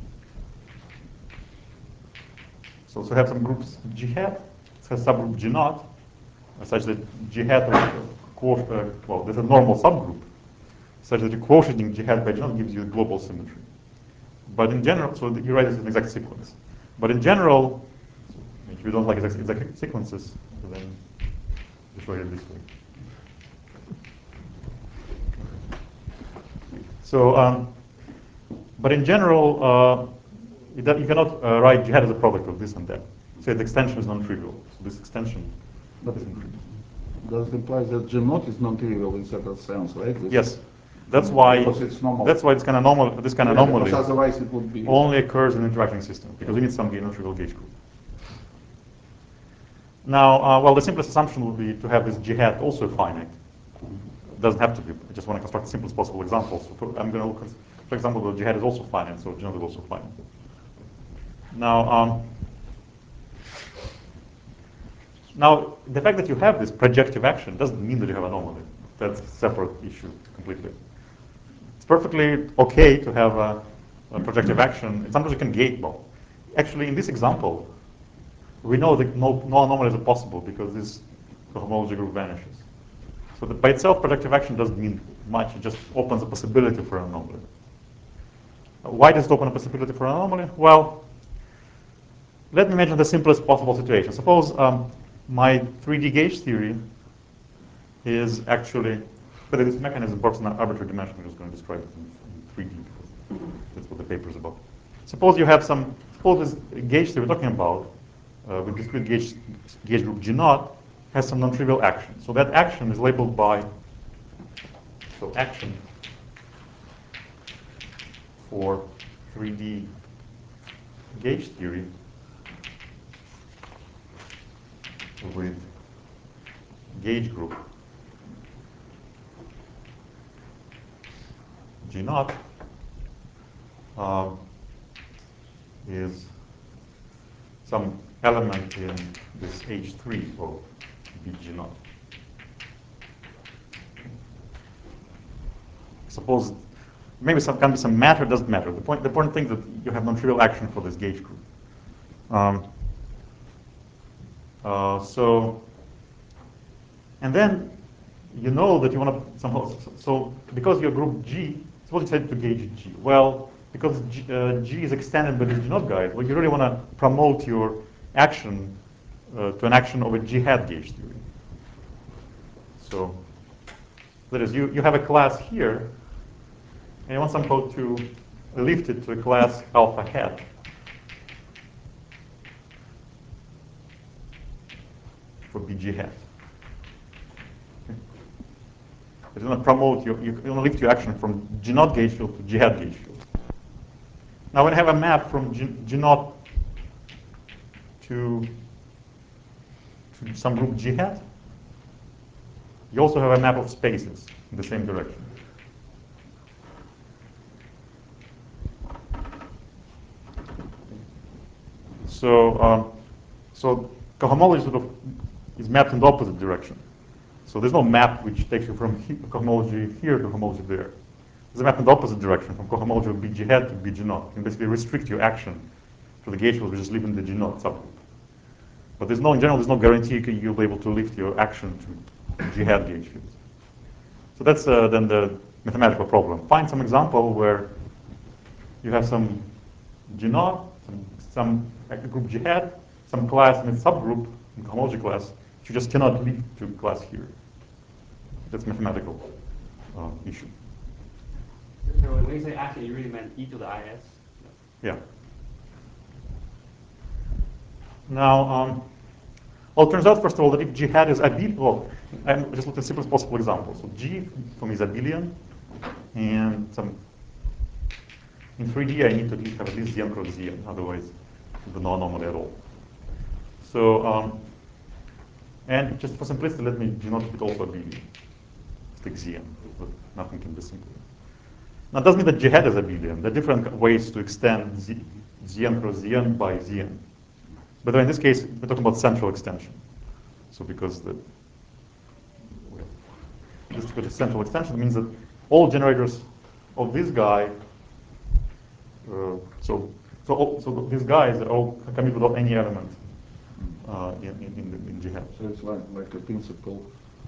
So have some groups G hat. It has subgroup G naught, such that G hat, well, there's a normal subgroup, such that the quotient G hat by G naught gives you global symmetry. But in general, so you write this in exact sequence. But in general, if you don't like exact sequences, then just write it this way. So, but in general, you cannot write G hat as a product of this and that. So the extension is non-trivial. So this extension is non-trivial. Does it imply that G naught is non-trivial in certain sense, right? Yes. That's why it's normal. That's why this kind of anomaly Because otherwise it would be only occurs in interacting systems because we need some non-trivial gauge group. Now, well, the simplest assumption would be to have this G hat also finite. It doesn't have to be. I just want to construct the simplest possible example. So I'm going to look at, for example, the G hat is also finite, so G naught is also finite. Now, the fact that you have this projective action doesn't mean that you have an anomaly. That's a separate issue completely. It's perfectly okay to have a projective action. Sometimes you can gauge. Well, actually, in this example, we know that no anomalies are possible because this cohomology group vanishes. So that by itself, projective action doesn't mean much. It just opens a possibility for an anomaly. Why does it open a possibility for an anomaly? Well, let me imagine the simplest possible situation. Suppose my 3D gauge theory is actually, but this mechanism works in an arbitrary dimension. I'm just going to describe it in 3D because that's what the paper is about. Suppose this gauge theory we're talking about, with discrete gauge group G naught, has some non-trivial action. So that action is labeled by, so action for 3D gauge theory with gauge group G naught is some element in this H3 of BG naught. Suppose maybe can be some matter, doesn't matter. The important thing is that you have non-trivial action for this gauge group. And then you know that you want to somehow, so because your group G, suppose you decide to gauge G. Well, because G is extended by this G naught guide, well, you really want to promote your action to an action of a G hat gauge theory. So That is, you have a class here, and you want somehow to lift it to a class alpha hat. For BG hat. Okay. It's going to promote you're going to lift your action from G naught gauge field to G hat gauge field. Now, when I have a map from G naught to some group G hat, you also have a map of spaces in the same direction. So, cohomology sort of is mapped in the opposite direction. So there's no map which takes you from cohomology here to cohomology there. There's a map in the opposite direction, from cohomology of BG hat to BG naught. You can basically restrict your action to the gauge field which is live in the G naught subgroup. But in general, there's no guarantee you'll be able to lift your action to G hat gauge fields. So that's then the mathematical problem. Find some example where you have some G naught, some group G hat, some class in its subgroup, in cohomology class, you just cannot lift to class here. That's a mathematical issue. So when you say action, you really meant e to the is? Yeah. Now, well, it turns out, first of all, that if G hat is abelian, well, I'm just looking at the simplest possible example. So G for me is abelian, and in 3D I need to have at least Zn cross Zn, otherwise the non-anomaly at all. So, and just for simplicity, let me denote it also abelian. Just take Zn, but nothing can be simpler. Now, it doesn't mean that G hat is abelian. There are different ways to extend Zn cross Zn by Zn. But in this case, we're talking about central extension. So because this central extension means that all generators of this guy, so these guys are all commute without any element in G hat. So it's like a principle,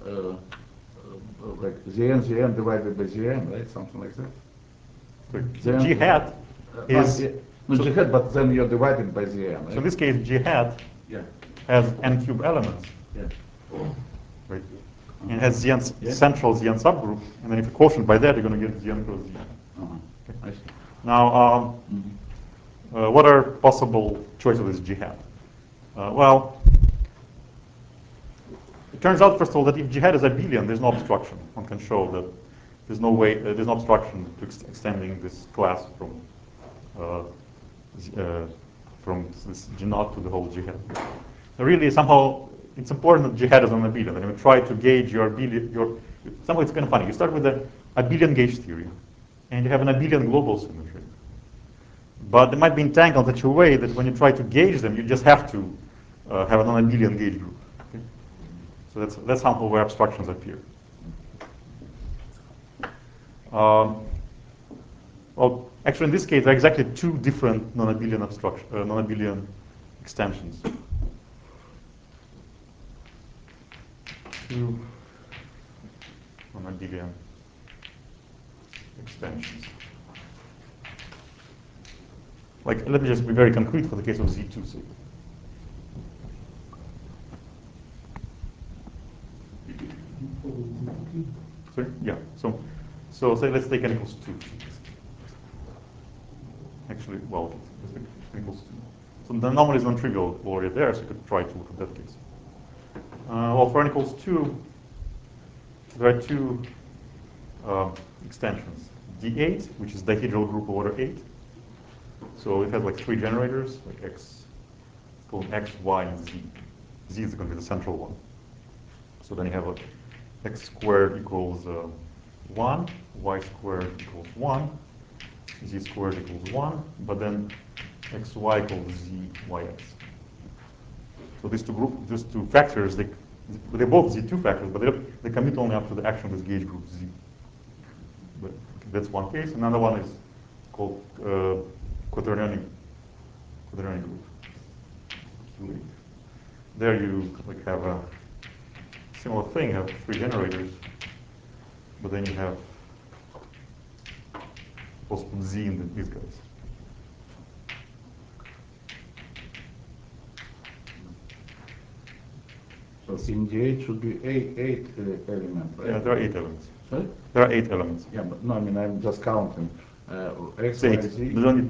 like Zn divided by Zn, right? Something like that. So G hat is G hat, but then you're divided by Zn, right? So in this case, G hat has n cube elements, right? And has central Zn subgroup, and then if you quotient by that, you're going to get Zn cross Zn. Okay. Now, what are possible choices of this G hat? Well, it turns out, first of all, that if G hat is abelian, there's no obstruction. One can show that there's no way, there's no obstruction to extending this class from this G naught to the whole G hat. So really, somehow, it's important that G hat is an abelian. And you try to gauge your abelian, somehow it's kind of funny. You start with the abelian gauge theory, and you have an abelian global symmetry. But they might be entangled in such a way that when you try to gauge them, you just have to have an non-abelian gauge group. Okay? So that's somehow where obstructions appear. Well, actually, in this case, there are exactly two different non-abelian extensions. Two non-abelian extensions. Like, let me just be very concrete for the case of Z2. Sorry? Yeah. So say let's take n equals 2. Actually, well, n equals 2. So the anomaly is non-trivial already there, so you could try to look at that case. Well, for n equals 2, there are two extensions. D8, which is dihedral group of order 8. So it has like 3 generators, like X, it's called X, Y, and Z. Z is going to be the central one. So then you have X squared equals 1, Y squared equals 1, Z squared equals 1, but then XY equals Z, YX. So these two factors, they're both Z2 factors, but they commute only up to the action of this gauge group Z. But that's one case. Another one is called quaternionic group. Q8. There you have a similar thing. You have 3 generators, but then you have possible Z in these guys. So So in D8 should be eight element, right? Yeah, there are 8 elements. Sorry? There are 8 elements. Yeah, but no, I mean, I'm just counting. X, It's 8. Y, Z. There's only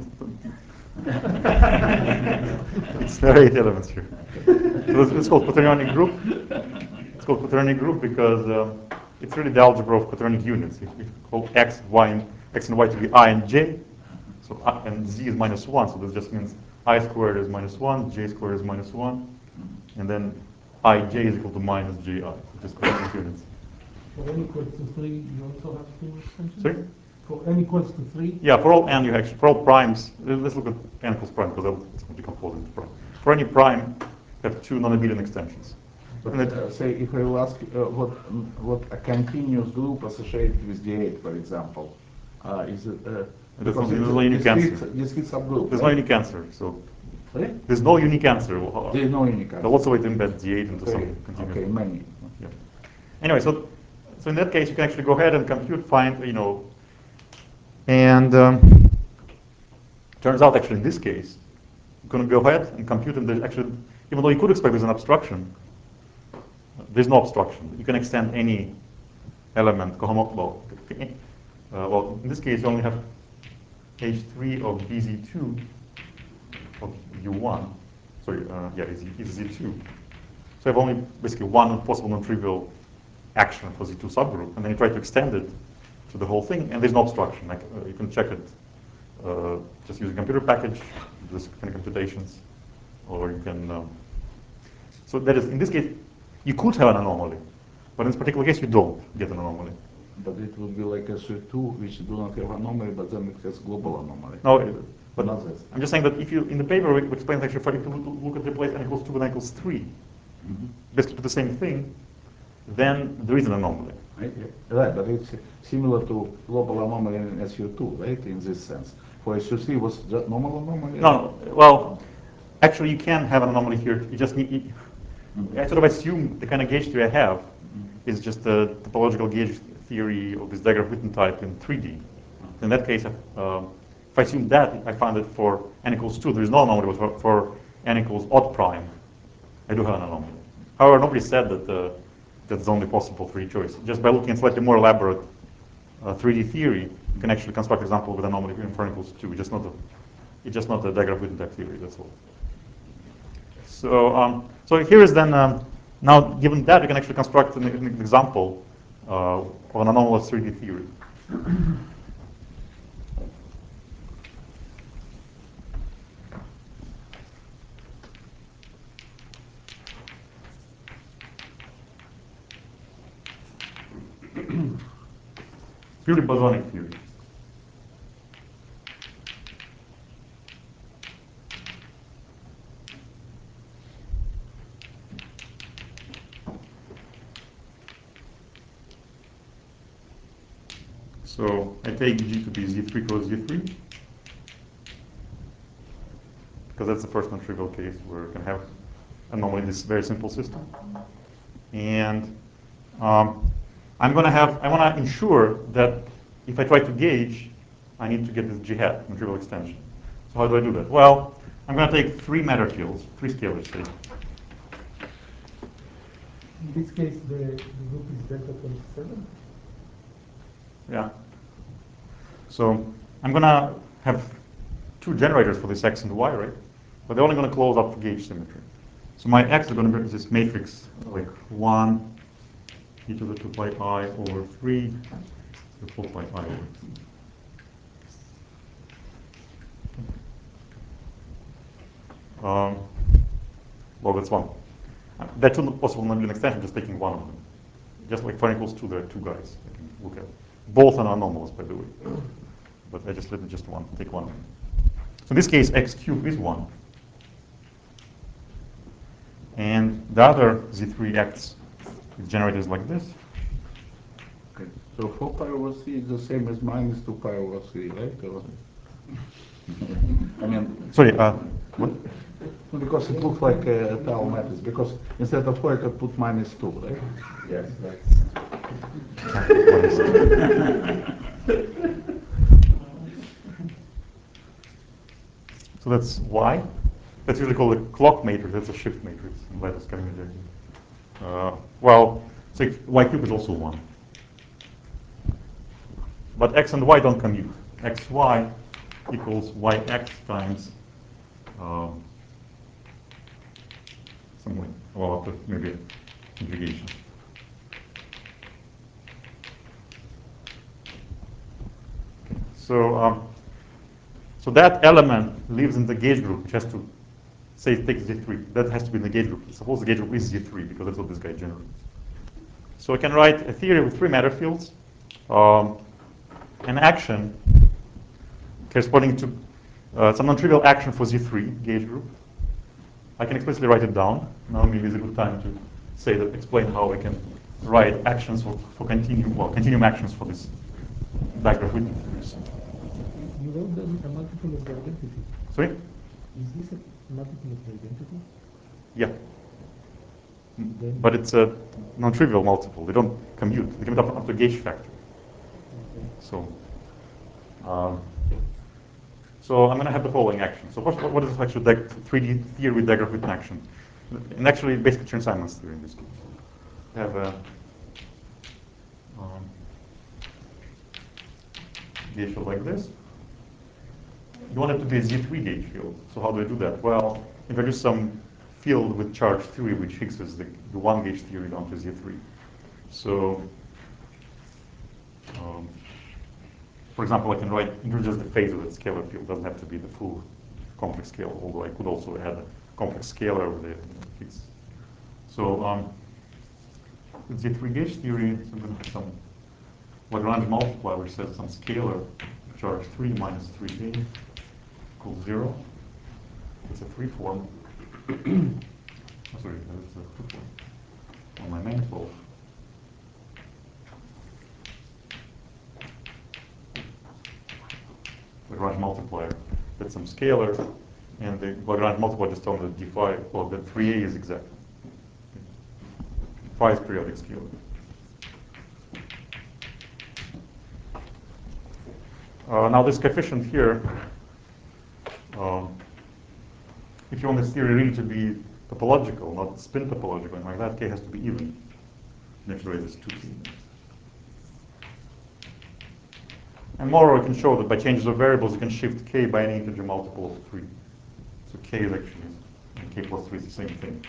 there are 8 elements here. So it's called quaternionic group. It's called quaternionic group because it's really the algebra of quaternionic units. If we call x and y to be I and j, so I and z is -1, so this just means I squared is -1, j squared is -1, and then ij is equal to minus ji, just quaternionic units. For n equals to 3, you also have two extensions? Sorry? For n equals to 3? Yeah, for all n, you actually, for all primes, let's look at n equals prime, because it's going to decompose into prime. For any prime, you have 2 non-abelian extensions. But say if I will ask what a continuous group associated with D8, for example, is it? Because there's no unique answer. Discrete subgroup. There's no unique answer, so Sorry? there's no unique answer. There is no unique answer. There's lots of way to embed D8 into Okay, some continuous. okay, many. Yeah. Anyway, so in that case, you can actually go ahead and compute, find, and turns out actually in this case, you're going to go ahead and compute, and there's actually, even though you could expect there's an obstruction, there's no obstruction. You can extend any element, well, in this case, you only have H3 of BZ2 of U1. Sorry, is Z2. So I have only basically one possible non-trivial action for Z2 subgroup, and then you try to extend it to the whole thing, and there's no obstruction. Like, you can check it just use a computer package, do this kind of computations, or you can. So that is, in this case, you could have an anomaly, but in this particular case, you don't get an anomaly. But it would be like SU2, which do not have anomaly, but then it has global anomaly. No, but Not this. I'm just saying that if you, in the paper, we explain actually, if you look at the place n equals 2 and n equals 3, basically do the same thing, then there is an anomaly. Right, but it's similar to global anomaly in SU2, right, in this sense. For SU3 was just normal anomaly? No, well, actually you can have an anomaly here. You just need, I sort of assume the kind of gauge theory I have is just the topological gauge theory of this Degrev-Witten type in 3D. In that case, if I assume that, I find that for n equals 2, there is no anomaly, but for n equals odd prime, I do have an anomaly. However, nobody said that that's only possible for each choice. Just by looking at slightly more elaborate 3D theory, you can actually construct an example with anomaly for n equals 2. It's just not the Degrev-Witten type theory, that's all. So here is then, now given that, we can actually construct an example of an anomalous 3D theory. Purely bosonic theory. So I take G to be Z3 cross Z3, because that's the first non-trivial case where we can have anomaly in this very simple system. And I want to ensure that if I try to gauge, I need to get this G hat, non-trivial extension. So how do I do that? Well, I'm going to take 3 matter fields, 3 scalars, say. In this case, the group is delta 27. Yeah. So I'm going to have 2 generators for this X and Y, right? But they're only going to close up to gauge symmetry. So my X is going to be this matrix like 1 e to the 2 pi I over 3 to the 4 pi I over 2. Well, that's one. There are 2 possible non-abelian extensions, just taking one of them. Just like for n equals 2, there are 2 guys I can look at. Both are anomalous, by the way. But I just let me just take one of them. So in this case, x cubed is 1. And the other Z3X is generated like this. Okay. So 4 pi over 3 is the same as minus 2 pi over 3, right? Or I mean, Sorry, what? because it looks like a tau matrix, because instead of 4, I could put minus 2, right? Yes, So that's Y. That's usually called a clock matrix. That's a shift matrix in lattice community. Well, say y cubed is also 1. But x and y don't commute. xy equals yx times something, well, maybe integration. So, so that element lives in the gauge group, which has to say take Z3. That has to be in the gauge group. Suppose the gauge group is Z3, because that's what this guy generates. So I can write a theory with 3 matter fields, an action corresponding to some non-trivial action for Z3 gauge group. I can explicitly write it down. Now maybe is a good time to say that, explain how I can write actions for continuum actions for this Dirac-Whitney theories. You wrote them a multiple of the identity. Sorry? Is this a multiple of the identity? Yeah. But it's a non-trivial multiple. They don't commute. They commute up to gauge factor. Okay. So I'm going to have the following action. So what is actually 3D theory with Dirac-Whitney action? And actually, basically Chern-Simons theory in this case. I have a gauge field like this. You want it to be a Z3 gauge field. So how do I do that? Well, introduce some field with charge theory, which fixes the one gauge theory down to Z3. So, for example, I can introduce the phase of that scalar field. It doesn't have to be the full complex scale, although I could also add a complex scalar with the fix. So, with Z3 gauge theory, so I'm going to have some Lagrange multiplier, which says some scalar charge 3 minus 3a equals 0. It's a 3 form. Oh, sorry, that's a 2 form on my manifold. Lagrange multiplier, that's some scalar, and the Lagrange multiplier just tells me that d phi, well, that 3a is exact. Phi is periodic scalar. Now this coefficient here, if you want this theory really to be topological, not spin topological, and like that, k has to be even. Next rate is 2k. And moreover, I can show that by changes of variables, you can shift k by any integer multiple of 3. So k is actually, and k plus 3 is the same thing.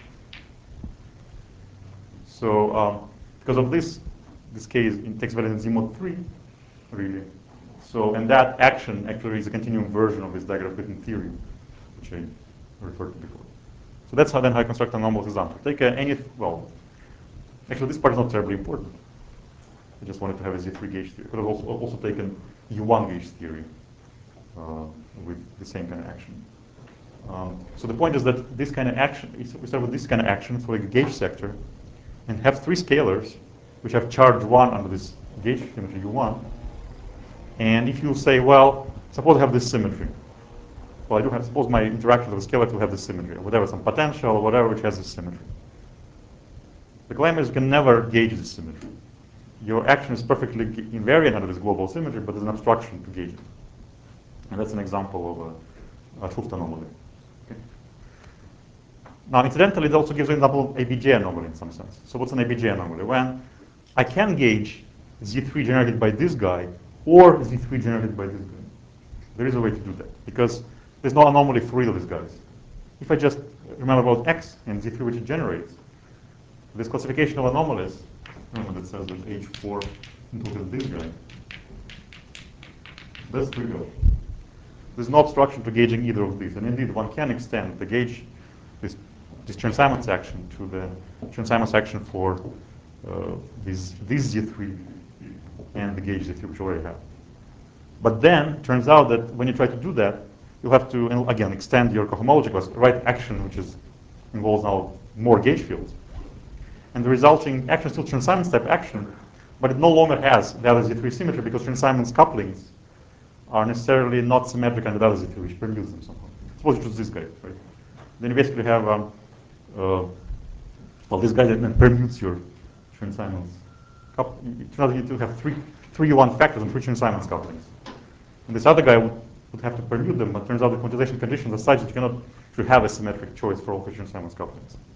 So because of this k takes value in Z mod 3, really. So, and that action actually is a continuum version of this Dirac-Whitney theory, which I referred to before. So that's how I construct an anomalous example. Take well, actually this part is not terribly important. I just wanted to have a Z3 gauge theory. Could have also taken U1 gauge theory with the same kind of action. So the point is that this kind of action, we start with this kind of action for a gauge sector and have 3 scalars which have charge 1 under this gauge symmetry U1. And if you say, well, suppose I have this symmetry. Well, I do have, suppose my interaction with the scalar will have this symmetry, or whatever, some potential or whatever which has this symmetry. The claim is you can never gauge this symmetry. Your action is perfectly invariant under this global symmetry, but there's an obstruction to gauge it. And that's an example of a 't Hooft anomaly. Okay. Now, incidentally, it also gives an example of ABJ anomaly in some sense. So what's an ABJ anomaly? When I can gauge Z3 generated by this guy, or Z3 generated by this guy. There is a way to do that, because there's no anomaly for either of these guys. If I just remember about X and Z3 which it generates, this classification of anomalies, remember that says that H4 includes this guy. That's trivial. There's no obstruction to gauging either of these. And indeed, one can extend the gauge, this Chern-Simons action to the Chern-Simons action for this Z3 and the gauge Z3 which you already have. But then, it turns out that when you try to do that, you have to, again, extend your cohomology class, write action which involves now more gauge fields. And the resulting action is still Chern-Simons type action, but it no longer has the other Z3 symmetry because Chern-Simons couplings are necessarily not symmetric under the other Z3, which permutes them somehow. Suppose you choose this guy, right? Then you basically have, well, this guy that then permutes your Chern-Simons. It turns out you need to have three U1 factors and 3 Chern-Simons couplings. And this other guy would have to permute them, but it turns out the quantization conditions are such that you cannot have a symmetric choice for all 3 Chern-Simons couplings.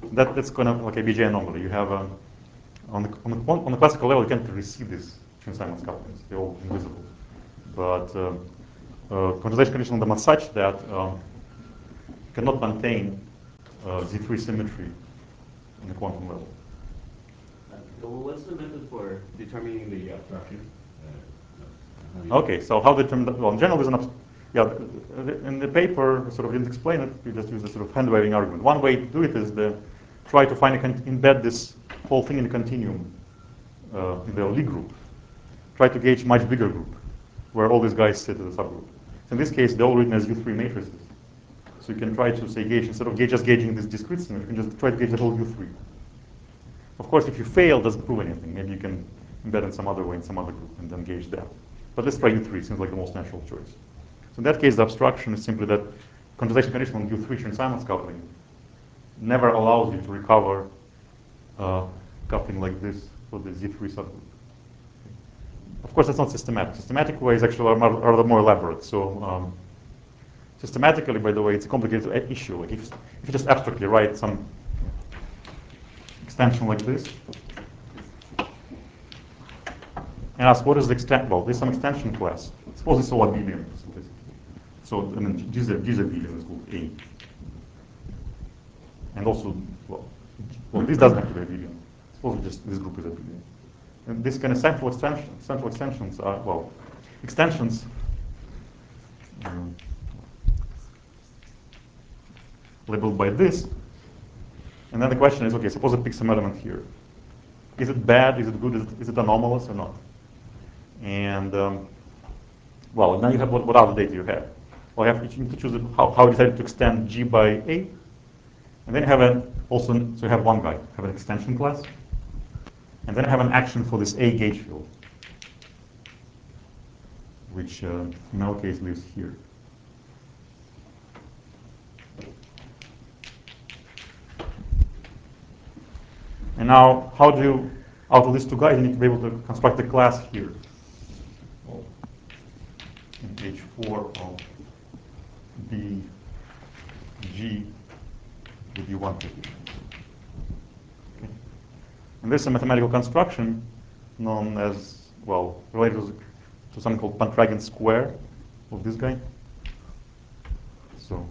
That's kind of like a BJ anomaly. You have on the classical level, you can't really see these Chern-Simons couplings; they're all invisible. But quantization conditions are such that you cannot maintain Z3 symmetry in the quantum level. What's the method for determining the abstraction? Okay, so how determine that? Well, in general, there's an in the paper, sort of didn't explain it. We just use the sort of hand waving argument. One way to do it is try to find embed this whole thing in a continuum in the Lie group. Try to gauge much bigger group where all these guys sit as a subgroup. So in this case, they're all written as U3 matrices. So you can try to say gauge instead of just gauging this discrete symmetry, you can just try to gauge the whole U3. Of course, if you fail, it doesn't prove anything. Maybe you can embed in some other way in some other group and then gauge that. But let's try U3, seems like the most natural choice. So in that case, the abstraction is simply that quantization condition on U3 Chern-Simons coupling never allows you to recover coupling like this for the Z3 subgroup. Of course, that's not systematic. Systematic ways actually are the more elaborate. So systematically, by the way, it's a complicated issue. Like if you just abstractly write some extension like this, and ask what is the extent? Well, there's some extension class. Suppose it's all abelian. So I mean, G is abelian is called A. And also, well, this doesn't have to be abelian. Suppose just this group is abelian. And this kind of central extensions are, well, extensions labeled by this. And then the question is, okay, suppose I pick some element here. Is it bad? Is it good? Is it anomalous or not? And well, now you have what other data you have. Well, you need to choose how you decided to extend G by A. And then you have so you have one guy, have an extension class. And then I have an action for this A gauge field, which in our case lives here. And now, out of these two guys, you need to be able to construct a class here. Well, in H4 of B, G with U1 position. Okay. And there's a mathematical construction known as, well, related to something called Pendragon square of this guy. So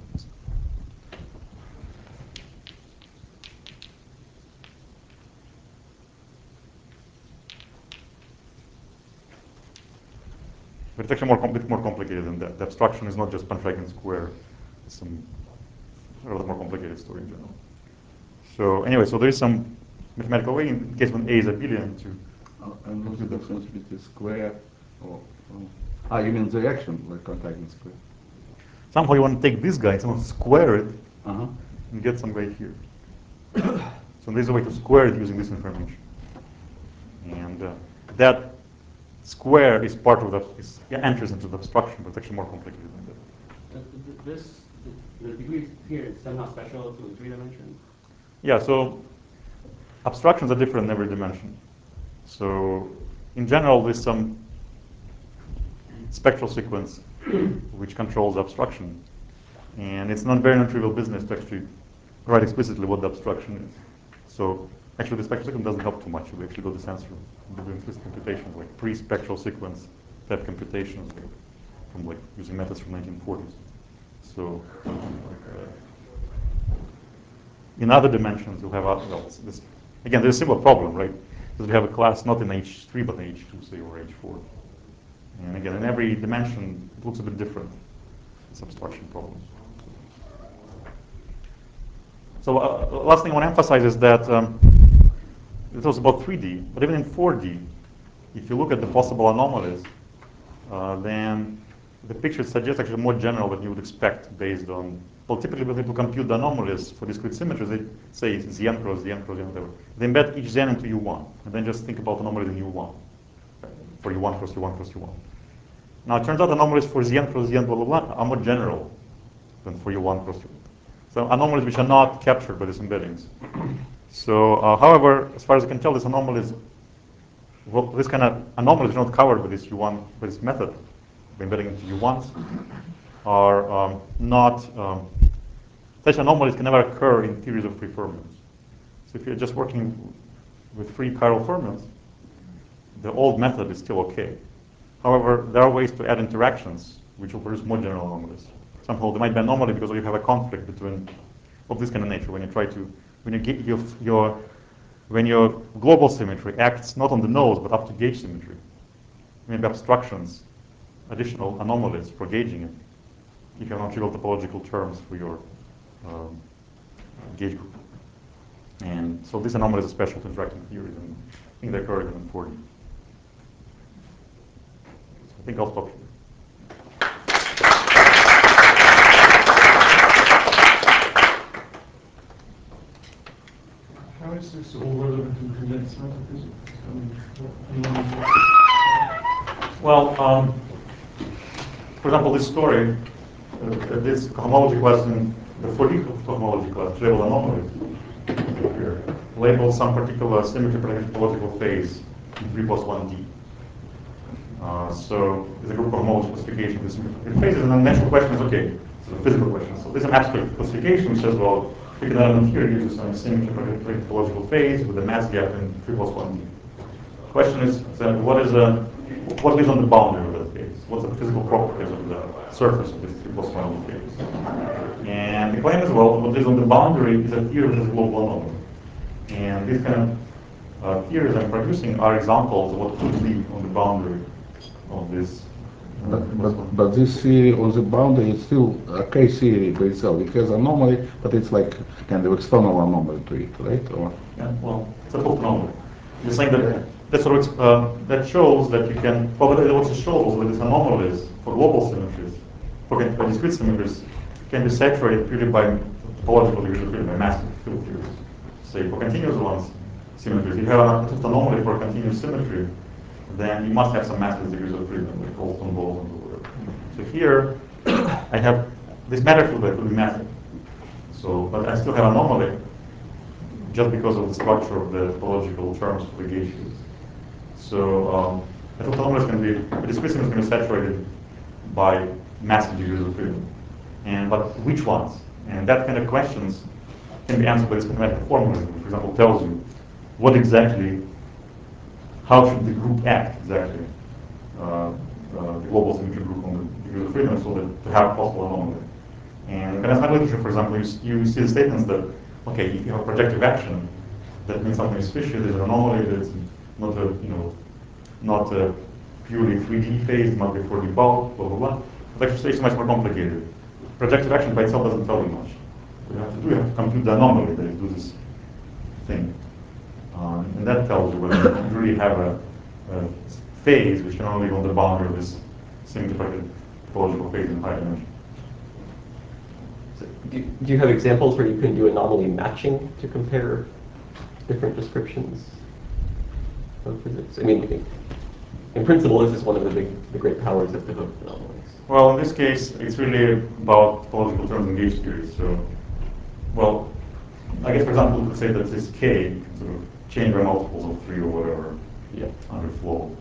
but it's actually a bit more complicated than that. The abstraction is not just Pendragon square. It's some rather more complicated story in general. So anyway, so there is some mathematical way in case when A is abelian to and what's the difference between square or you mean the action like Pendragon square? Somehow you want to take this guy, somehow square it, Uh-huh. and get some guy here. So there's a way to square it using this information. And that square is part of enters into the abstraction, but it's actually more complicated than that. The degree here is somehow special to 3 dimensions? Yeah, so abstractions are different in every dimension. So in general, there's some spectral sequence which controls abstraction. And it's not very non-trivial business to actually write explicitly what the abstraction is. So actually the spectral sequence doesn't help too much. We actually go to sense room and do implicit computations, like pre-spectral sequence type computations, from using methods from 1940s. So in other dimensions, you'll have, again, there's a similar problem, right? Because we have a class not in H3, but in H2, say, or H4. And again, in every dimension, it looks a bit different, this abstraction problem. So last thing I want to emphasize is that it was about 3D, but even in 4D, if you look at the possible anomalies, then the picture suggests actually more general than you would expect based on, well, typically when people compute the anomalies for discrete symmetries, they say it's Zn cross Zn cross Zn, whatever. They embed each Zn into U1, and then just think about anomalies in U1, for U1 cross U1 cross U1. Now it turns out anomalies for Zn cross Zn blah blah blah are more general than for U1 cross U1. So anomalies which are not captured by these embeddings. So, however, as far as I can tell, these anomalies, well, this kind of anomalies are not covered by this U1, by this method, by embedding into U1s, are not, such anomalies can never occur in theories of free fermions. So if you're just working with free chiral fermions, the old method is still okay. However, there are ways to add interactions which will produce more general anomalies. For example, there might be an anomaly because you have a conflict between of this kind of nature when you try to when you get when your global symmetry acts not on the nose but up to gauge symmetry. Maybe obstructions, additional anomalies for gauging it. You have non-trivial topological terms for your gauge group. And so these anomalies are special to interacting theories, and I think they occur even in 4D. So I think I'll stop here. How is this all relevant in condensed matter physics? Well, for example, this story, this cohomology class in the 4D cohomology class, labeled anomalies, here, labels some particular symmetry prediction topological phase in 3 plus 1D. So there's a group cohomology classification of the symmetry phases, and then the next question is, okay, so the physical question. So this is an abstract classification which says, well, pick an element here, gives you some symmetry prediction topological phase with a mass gap in 3 plus 1D. The question is, what lives on the boundary of that phase? What's the physical properties of the surface of this 3 plus 1D phase? And the claim is, well, what lives on the boundary is a theory of this global anomaly. And these kind of theories I'm producing are examples of what could be on the boundary of this. But this theory on the boundary is still a K-theory by itself. It has anomaly, but it's like kind of external anomaly to it, right? Or Yeah, well, it's a book anomaly. You're saying that that shows that you can, well, it also shows that these anomalies for global symmetries, for discrete symmetries, can be saturated purely by topological degrees of freedom, by massive field theories. Say for continuous ones, symmetries, if you have an anomaly for a continuous symmetry, then you must have some massive degrees of freedom, like Goldstone balls and whatever. So here, I have this matter field that could be massive. So, but I still have an anomaly just because of the structure of the topological terms for the gauge fields. So I thought anomalies can be, the discrete symmetries can be saturated by massive degrees of freedom. But which ones? And that kind of questions can be answered by this mathematical formalism. For example, tells you what exactly, how should the group act exactly, the global symmetry group on the degree of freedom, so that to have possible anomaly. And in mathematical literature, for example, you see the statements that, okay, if you have projective action, that means something is fishy, there's an anomaly, that's not a, not a purely 3D phase, not a 4D bulk, blah, blah, blah. But actually, it's much more complicated. Projective action by itself doesn't tell you much. What you have to compute the anomaly that you do this thing. And that tells you whether you really have a phase which can only live on the boundary of this symmetric topological phase in high dimension. So do you have examples where you can do anomaly matching to compare different descriptions of physics? I mean, in principle, this is one of the great powers of the Hooke anomalies. Well, in this case, it's really about topological terms and gauge theory. So, well, I guess, for example, we could say that this K can sort of change by multiples of 3 or whatever, under flow.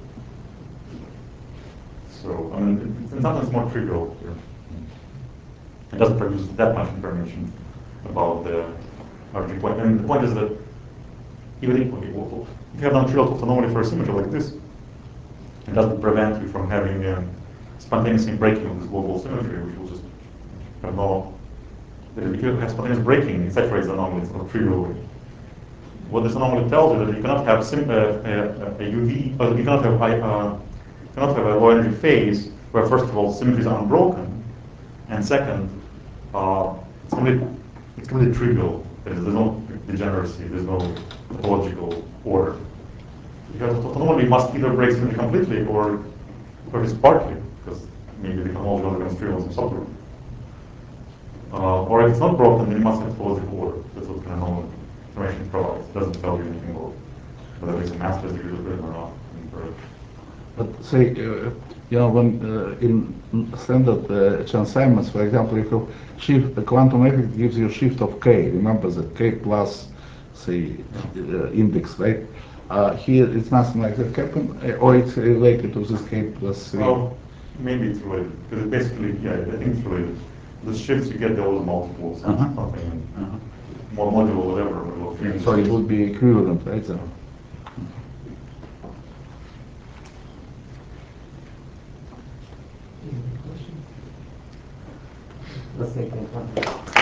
So, I mean, it's sometimes more trivial here. It doesn't produce that much information about the RG point. And the point is that even if you have non-trivial anomaly for a symmetry like this, it doesn't prevent you from having spontaneous breaking of this global symmetry, which will just have no. If you have spontaneous breaking, it saturates the anomaly in a trivial way. What this anomaly tells you is that you cannot have a UV, or you cannot have a low energy phase where, first of all, symmetries are unbroken, and second, it's completely trivial. There's no degeneracy, there's no topological order. Because anomaly must either break symmetry completely or at least partly, because maybe the homology only becomes trivial in some subgroup. Or if it's not broken, then it must have topological order. That's what kind of anomaly information provides. It doesn't tell you anything about whether it's a massive degree of freedom or not. but say, when in standard Chern-Simons, for example, you have shift, the quantum effect gives you a shift of k. Remember that k plus, say, index, right? Here it's nothing like that happen, or it's related to this k plus 3. Well, maybe it's related, because it basically, yeah, I think it's related. The shifts you get those multiples, something, more modular, whatever, will So it would be equivalent, right? So. Let's take that one.